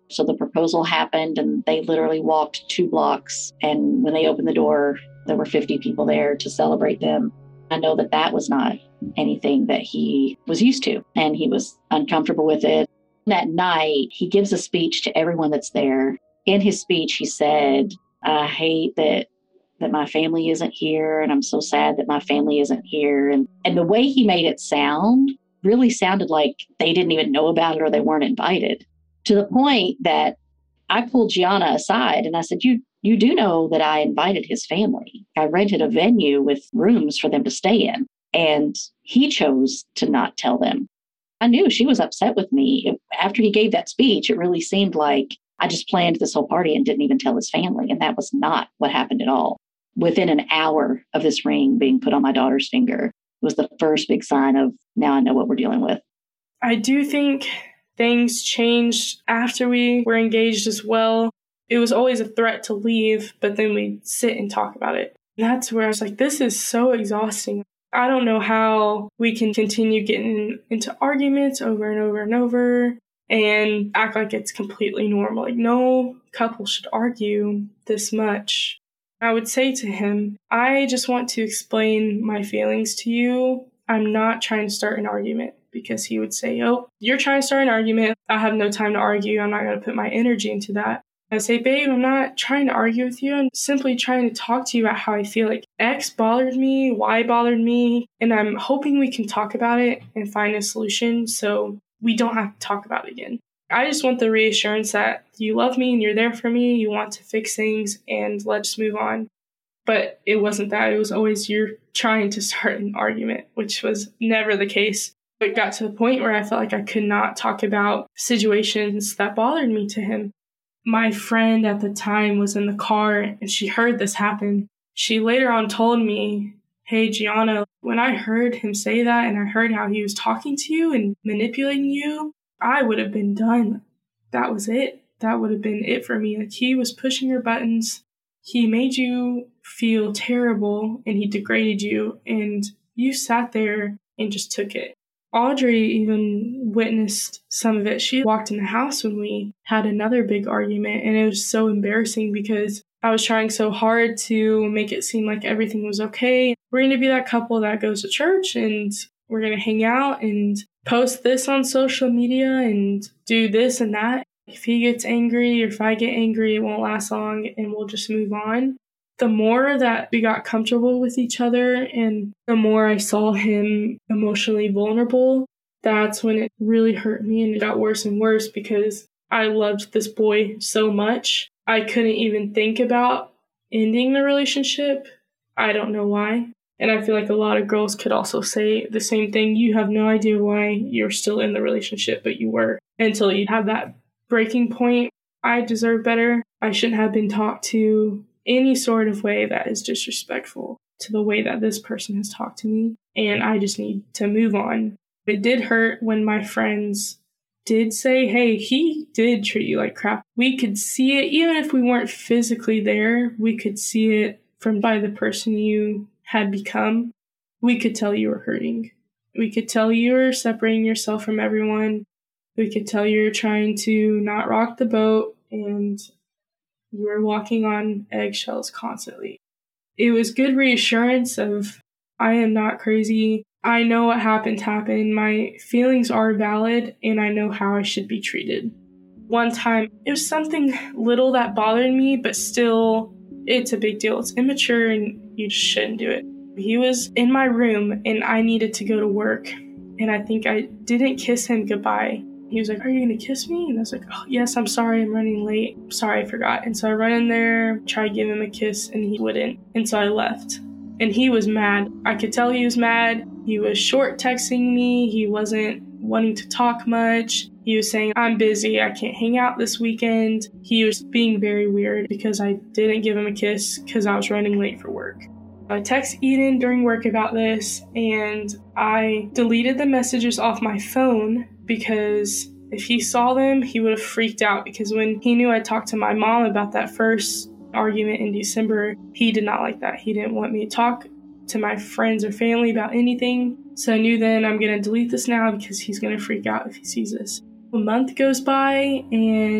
So the proposal happened and they literally walked two blocks. And when they opened the door, there were fifty people there to celebrate them. I know that that was not anything that he was used to, and he was uncomfortable with it. That night, he gives a speech to everyone that's there. In his speech, he said, I hate that that my family isn't here, and I'm so sad that my family isn't here. And, and the way he made it sound really sounded like they didn't even know about it or they weren't invited, to the point that I pulled Gianna aside and I said, you you do know that I invited his family. I rented a venue with rooms for them to stay in, and he chose to not tell them. I knew she was upset with me. After he gave that speech, it really seemed like I just planned this whole party and didn't even tell his family. And that was not what happened at all. Within an hour of this ring being put on my daughter's finger was the first big sign of, now I know what we're dealing with. I do think things changed after we were engaged as well. It was always a threat to leave, but then we'd sit and talk about it. And that's where I was like, this is so exhausting. I don't know how we can continue getting into arguments over and over and over and act like it's completely normal. Like, no couple should argue this much. I would say to him, I just want to explain my feelings to you. I'm not trying to start an argument, because he would say, oh, you're trying to start an argument. I have no time to argue. I'm not going to put my energy into that. I say, babe, I'm not trying to argue with you. I'm simply trying to talk to you about how I feel. Like, X bothered me, Y bothered me, and I'm hoping we can talk about it and find a solution so we don't have to talk about it again. I just want the reassurance that you love me and you're there for me. You want to fix things, and let's move on. But it wasn't that. It was always, you're trying to start an argument, which was never the case. It got to the point where I felt like I could not talk about situations that bothered me to him. My friend at the time was in the car and she heard this happen. She later on told me, hey, Gianna, when I heard him say that and I heard how he was talking to you and manipulating you, I would have been done. That was it. That would have been it for me. Like, he was pushing your buttons. He made you feel terrible and he degraded you, and you sat there and just took it. Audrey even witnessed some of it. She walked in the house when we had another big argument, and it was so embarrassing because I was trying so hard to make it seem like everything was okay. We're going to be that couple that goes to church, and we're going to hang out and post this on social media and do this and that. If he gets angry or if I get angry, it won't last long and we'll just move on. The more that we got comfortable with each other and the more I saw him emotionally vulnerable, that's when it really hurt me, and it got worse and worse because I loved this boy so much. I couldn't even think about ending the relationship. I don't know why. And I feel like a lot of girls could also say the same thing. You have no idea why you're still in the relationship, but you were, until you have that breaking point. I deserve better. I shouldn't have been talked to any sort of way that is disrespectful to the way that this person has talked to me. And I just need to move on. It did hurt when my friends did say, hey, he did treat you like crap. We could see it, even if we weren't physically there, we could see it from by the person you had become. We could tell you were hurting. We could tell you were separating yourself from everyone. We could tell you're trying to not rock the boat, and you were walking on eggshells constantly. It was good reassurance of, I am not crazy. I know what happened happened. My feelings are valid, and I know how I should be treated. One time, it was something little that bothered me, but still, it's a big deal. It's immature, and you just shouldn't do it. He was in my room, and I needed to go to work, and I think I didn't kiss him goodbye. He was like, are you going to kiss me? And I was like, oh, yes, I'm sorry, I'm running late. I'm sorry, I forgot. And so I run in there, try to give him a kiss, and he wouldn't. And so I left. And he was mad. I could tell he was mad. He was short texting me. He wasn't wanting to talk much. He was saying, I'm busy, I can't hang out this weekend. He was being very weird because I didn't give him a kiss because I was running late for work. I texted Eden during work about this, and I deleted the messages off my phone because if he saw them, he would have freaked out, because when he knew I talked to my mom about that first argument in December, he did not like that. He didn't want me to talk to my friends or family about anything. So I knew then, I'm going to delete this now because he's going to freak out if he sees this. A month goes by, and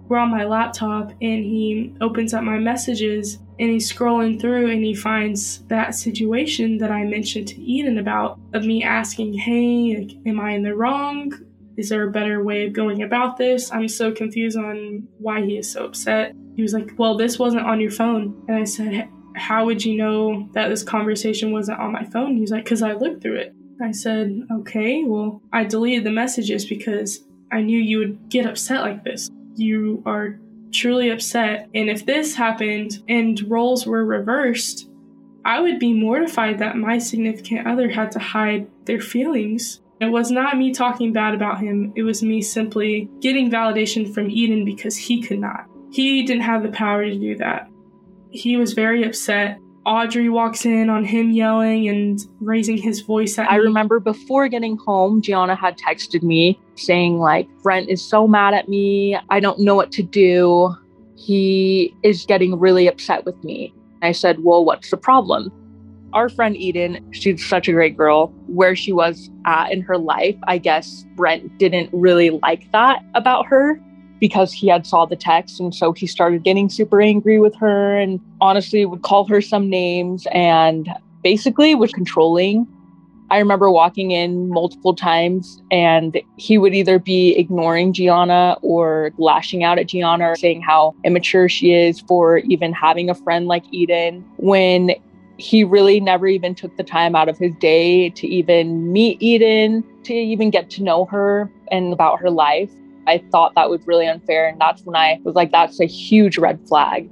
we're on my laptop and he opens up my messages and he's scrolling through and he finds that situation that I mentioned to Eden about, of me asking, hey, like, am I in the wrong? Is there a better way of going about this? I'm so confused on why he is so upset. He was like, well, this wasn't on your phone. And I said, how would you know that this conversation wasn't on my phone? He was like, because I looked through it. I said, okay, well, I deleted the messages because I knew you would get upset like this. You are truly upset. And if this happened and roles were reversed, I would be mortified that my significant other had to hide their feelings. It was not me talking bad about him. It was me simply getting validation from Eden because he could not. He didn't have the power to do that. He was very upset. Audrey walks in on him yelling and raising his voice at I me. remember before getting home, Gianna had texted me saying, like, Brent is so mad at me. I don't know what to do. He is getting really upset with me. I said, well, what's the problem? Our friend Eden, she's such a great girl. Where she was at in her life, I guess Brent didn't really like that about her because he had saw the text. And so he started getting super angry with her and honestly would call her some names and basically was controlling. I remember walking in multiple times and he would either be ignoring Gianna or lashing out at Gianna, or saying how immature she is for even having a friend like Eden, when he really never even took the time out of his day to even meet Eden, to even get to know her and about her life. I thought that was really unfair. And that's when I was like, that's a huge red flag.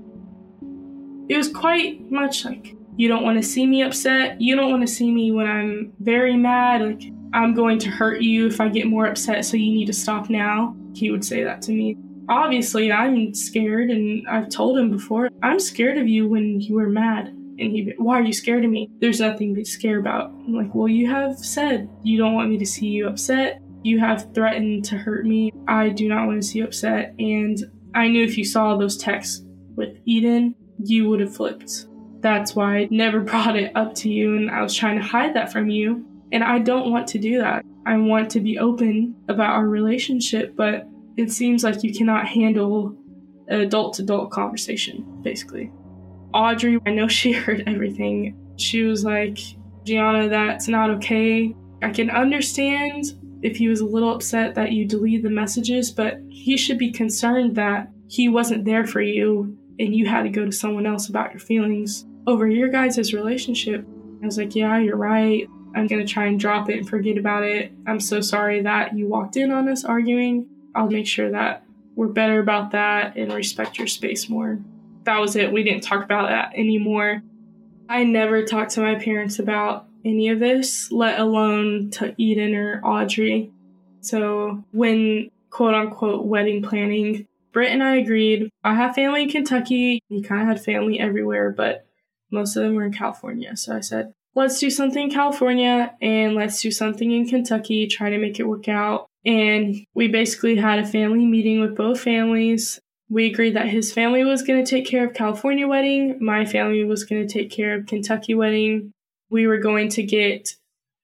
It was quite much like, you don't want to see me upset. You don't want to see me when I'm very mad. Like, I'm going to hurt you if I get more upset, so you need to stop now. He would say that to me. Obviously, I'm scared, and I've told him before, I'm scared of you when you were mad. And he'd be, why are you scared of me? There's nothing to be scared about. I'm like, well, you have said you don't want me to see you upset. You have threatened to hurt me. I do not want to see you upset. And I knew if you saw those texts with Eden, you would have flipped. That's why I never brought it up to you, and I was trying to hide that from you. And I don't want to do that. I want to be open about our relationship, but it seems like you cannot handle an adult-to-adult conversation, basically. Audrey, I know she heard everything. She was like, Gianna, that's not okay. I can understand if he was a little upset that you deleted the messages, but he should be concerned that he wasn't there for you and you had to go to someone else about your feelings over your guys' relationship. I was like, yeah, you're right. I'm going to try and drop it and forget about it. I'm so sorry that you walked in on us arguing. I'll make sure that we're better about that and respect your space more. That was it. We didn't talk about that anymore. I never talked to my parents about any of this, let alone to Eden or Audrey. So when quote unquote wedding planning, Britt and I agreed. I have family in Kentucky. He kind of had family everywhere, but most of them were in California. So I said, let's do something in California and let's do something in Kentucky, try to make it work out. And we basically had a family meeting with both families. We agreed that his family was going to take care of California wedding. My family was going to take care of Kentucky wedding. We were going to get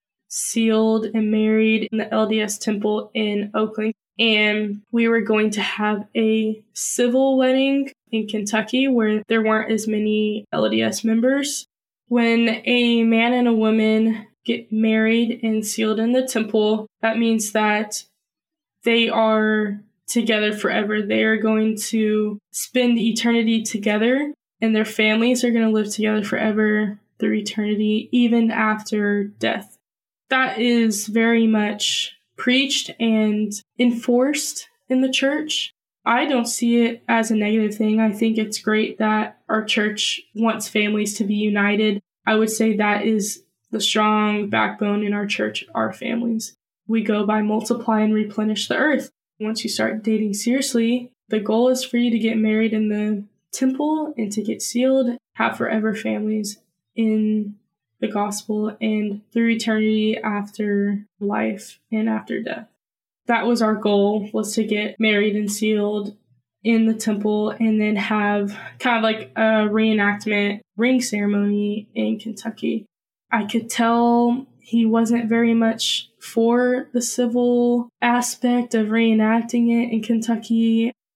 sealed and married in the L D S temple in Oakland. And we were going to have a civil wedding in Kentucky where there weren't as many L D S members. When a man and a woman get married and sealed in the temple, that means that they are together forever. They are going to spend eternity together, and their families are going to live together forever through eternity, even after death. That is very much preached and enforced in the church. I don't see it as a negative thing. I think it's great that our church wants families to be united. I would say that is the strong backbone in our church, our families. We go by multiply and replenish the earth. Once you start dating seriously, the goal is for you to get married in the temple and to get sealed, have forever families in the gospel and through eternity after life and after death. That was our goal, was to get married and sealed in the temple and then have kind of like a reenactment ring ceremony in Kentucky. I could tell he wasn't very much for the civil aspect of reenacting it in Kentucky.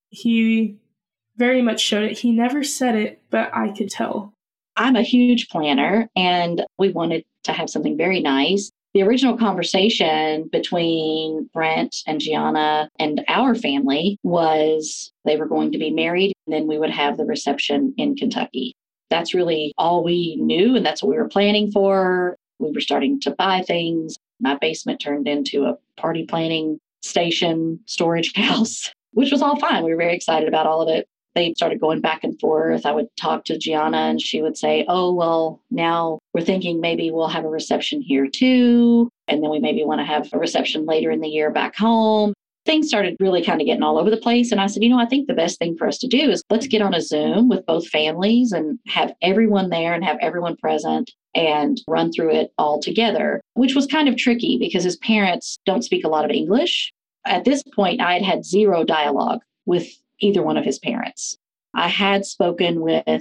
He very much showed it. He never said it, but I could tell. I'm a huge planner, and we wanted to have something very nice. The original conversation between Brent and Gianna and our family was they were going to be married, and then we would have the reception in Kentucky. That's really all we knew, and that's what we were planning for. We were starting to buy things. My basement turned into a party planning station storage house, which was all fine. We were very excited about all of it. They started going back and forth. I would talk to Gianna and she would say, oh, well, now we're thinking maybe we'll have a reception here too. And then we maybe want to have a reception later in the year back home. Things started really kind of getting all over the place. And I said, you know, I think the best thing for us to do is let's get on a Zoom with both families and have everyone there and have everyone present and run through it all together, which was kind of tricky because his parents don't speak a lot of English. At this point, I had had zero dialogue with either one of his parents. I had spoken with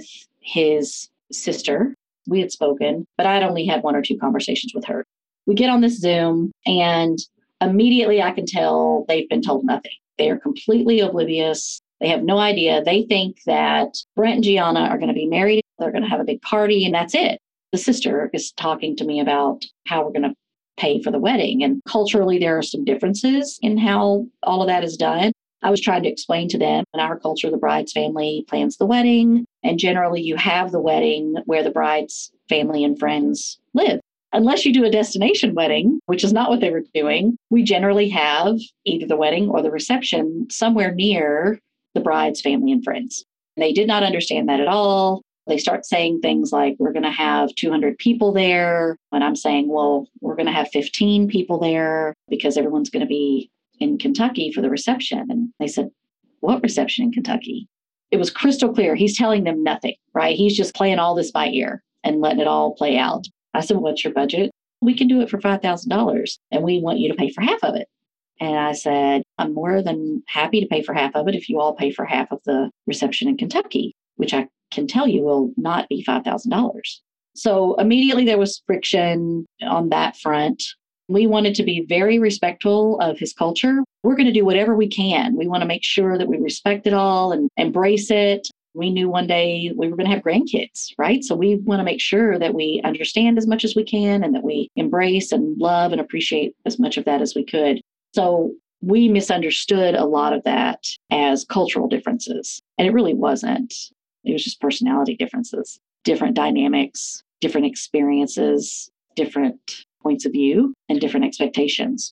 his sister. We had spoken, but I'd only had one or two conversations with her. We get on this Zoom and immediately I can tell they've been told nothing. They are completely oblivious. They have no idea. They think that Brent and Gianna are going to be married. They're going to have a big party and that's it. The sister is talking to me about how we're going to pay for the wedding. And culturally, there are some differences in how all of that is done. I was trying to explain to them, in our culture, the bride's family plans the wedding. And generally, you have the wedding where the bride's family and friends live. Unless you do a destination wedding, which is not what they were doing, we generally have either the wedding or the reception somewhere near the bride's family and friends. They did not understand that at all. They start saying things like, we're going to have two hundred people there. And I'm saying, well, we're going to have fifteen people there because everyone's going to be in Kentucky for the reception. And they said, what reception in Kentucky? It was crystal clear. He's telling them nothing, right? He's just playing all this by ear and letting it all play out. I said, what's your budget? We can do it for five thousand dollars and we want you to pay for half of it. And I said, I'm more than happy to pay for half of it if you all pay for half of the reception in Kentucky, which I can tell you will not be five thousand dollars. So immediately there was friction on that front. We wanted to be very respectful of his culture. We're going to do whatever we can. We want to make sure that we respect it all and embrace it. We knew one day we were going to have grandkids, right? So we want to make sure that we understand as much as we can and that we embrace and love and appreciate as much of that as we could. So we misunderstood a lot of that as cultural differences. And it really wasn't. It was just personality differences, different dynamics, different experiences, different points of view, and different expectations.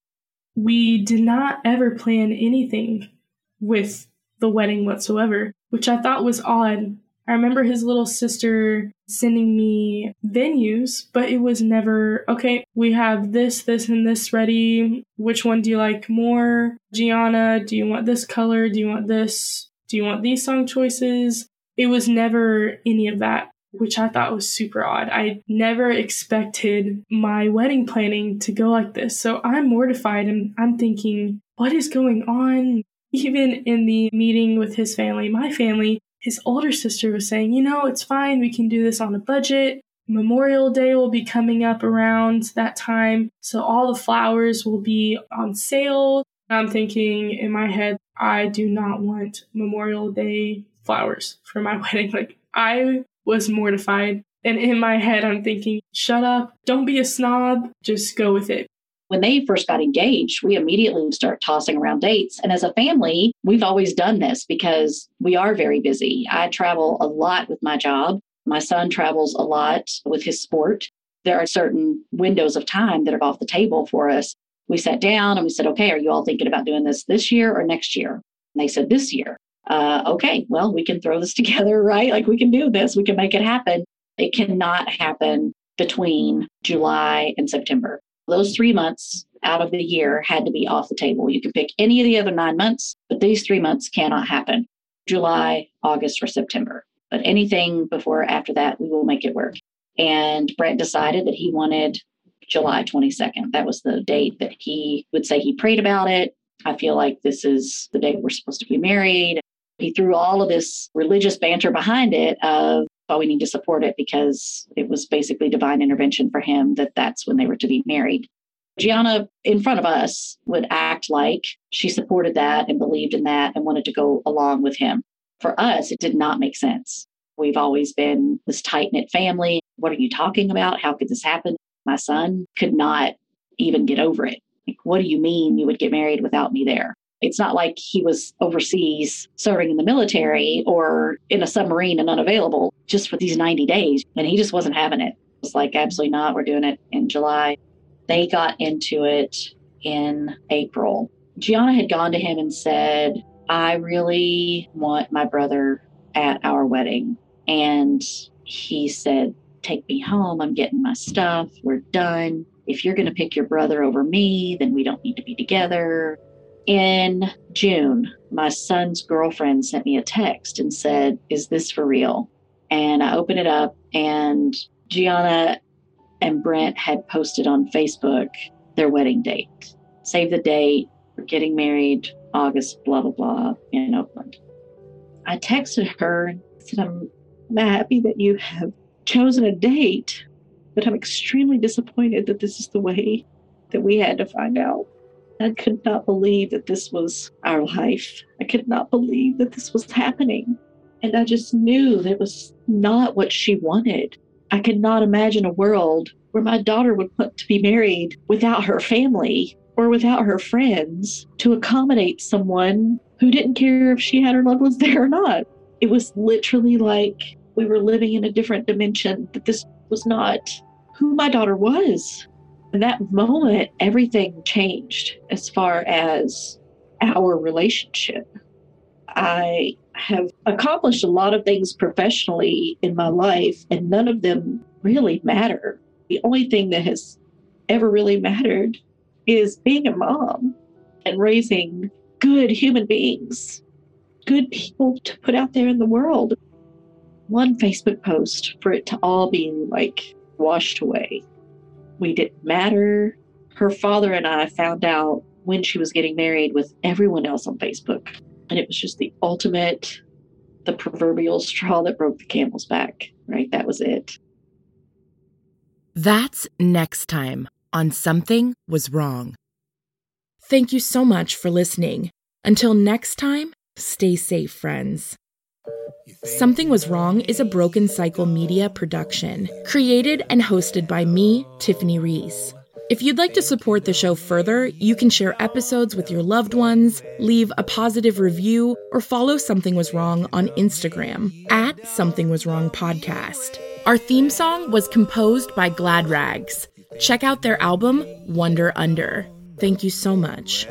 We did not ever plan anything with the wedding whatsoever, which I thought was odd. I remember his little sister sending me venues, but it was never, okay, we have this, this, and this ready. Which one do you like more? Gianna, do you want this color? Do you want this? Do you want these song choices? It was never any of that, which I thought was super odd. I never expected my wedding planning to go like this. So I'm mortified and I'm thinking, what is going on? Even in the meeting with his family, my family, his older sister was saying, you know, it's fine. We can do this on a budget. Memorial Day will be coming up around that time. So all the flowers will be on sale. I'm thinking in my head, I do not want Memorial Day flowers for my wedding. Like, I was mortified. And in my head, I'm thinking, shut up. Don't be a snob. Just go with it. When they first got engaged, we immediately start tossing around dates. And as a family, we've always done this because we are very busy. I travel a lot with my job. My son travels a lot with his sport. There are certain windows of time that are off the table for us. We sat down and we said, okay, are you all thinking about doing this this year or next year? And they said, this year. Uh, okay, well, we can throw this together, right? Like, we can do this. We can make it happen. It cannot happen between July and September. Those three months out of the year had to be off the table. You can pick any of the other nine months, but these three months cannot happen. July, August, or September. But anything before or after that, we will make it work. And Brent decided that he wanted July twenty-second. That was the date that he would say he prayed about it. I feel like this is the day we're supposed to be married. He threw all of this religious banter behind it of, oh, we need to support it because it was basically divine intervention for him that that's when they were to be married. Gianna, in front of us, would act like she supported that and believed in that and wanted to go along with him. For us, it did not make sense. We've always been this tight-knit family. What are you talking about? How could this happen? My son could not even get over it. Like, what do you mean you would get married without me there? It's not like he was overseas serving in the military or in a submarine and unavailable just for these ninety days. And he just wasn't having it. It was like, absolutely not. We're doing it in July. They got into it in April. Gianna had gone to him and said, I really want my brother at our wedding. And he said, take me home. I'm getting my stuff. We're done. If you're going to pick your brother over me, then we don't need to be together. In June, my son's girlfriend sent me a text and said, is this for real? And I opened it up, and Gianna and Brent had posted on Facebook their wedding date. Save the date. We're getting married August, blah, blah, blah, in Oakland. I texted her and said, I'm happy that you have chosen a date, but I'm extremely disappointed that this is the way that we had to find out. I could not believe that this was our life. I could not believe that this was happening. And I just knew that it was not what she wanted. I could not imagine a world where my daughter would want to be married without her family or without her friends to accommodate someone who didn't care if she had her loved ones there or not. It was literally like we were living in a different dimension, that this was not who my daughter was. In that moment, everything changed as far as our relationship. I have accomplished a lot of things professionally in my life, and none of them really matter. The only thing that has ever really mattered is being a mom and raising good human beings, good people to put out there in the world. One Facebook post for it to all be like washed away. We didn't matter. Her father and I found out when she was getting married with everyone else on Facebook. And it was just the ultimate, the proverbial straw that broke the camel's back, right? That was it. That's next time on Something Was Wrong. Thank you so much for listening. Until next time, stay safe, friends. Something Was Wrong is a Broken Cycle Media production, created and hosted by me, Tiffany Reese. If you'd like to support the show further, you can share episodes with your loved ones, leave a positive review, or follow Something Was Wrong on Instagram at Something Was Wrong Podcast. Our theme song was composed by Glad Rags. Check out their album, Wonder Under. Thank you so much.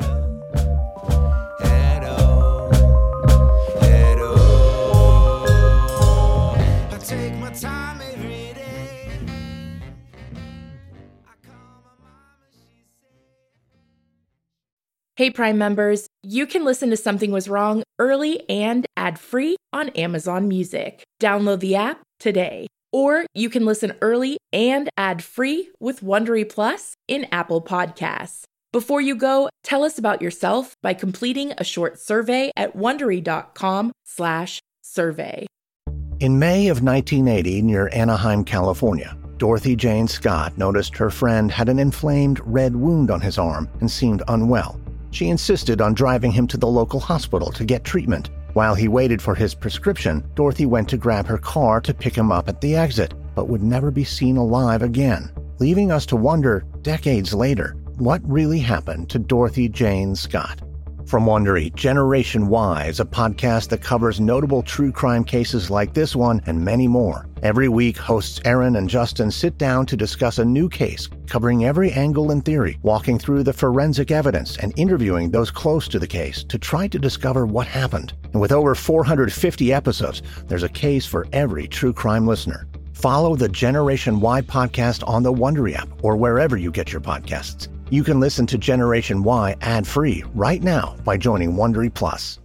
Hey, Prime members, you can listen to Something Was Wrong early and ad-free on Amazon Music. Download the app today. Or you can listen early and ad-free with Wondery Plus in Apple Podcasts. Before you go, tell us about yourself by completing a short survey at Wondery.com slash survey. In May of nineteen eighty, near Anaheim, California, Dorothy Jane Scott noticed her friend had an inflamed red wound on his arm and seemed unwell. She insisted on driving him to the local hospital to get treatment. While he waited for his prescription, Dorothy went to grab her car to pick him up at the exit, but would never be seen alive again, leaving us to wonder, decades later, what really happened to Dorothy Jane Scott. From Wondery, Generation Y is a podcast that covers notable true crime cases like this one and many more. Every week, hosts Aaron and Justin sit down to discuss a new case, covering every angle and theory, walking through the forensic evidence and interviewing those close to the case to try to discover what happened. And with over four hundred fifty episodes, there's a case for every true crime listener. Follow the Generation Y podcast on the Wondery app or wherever you get your podcasts. You can listen to Generation Y ad-free right now by joining Wondery Plus.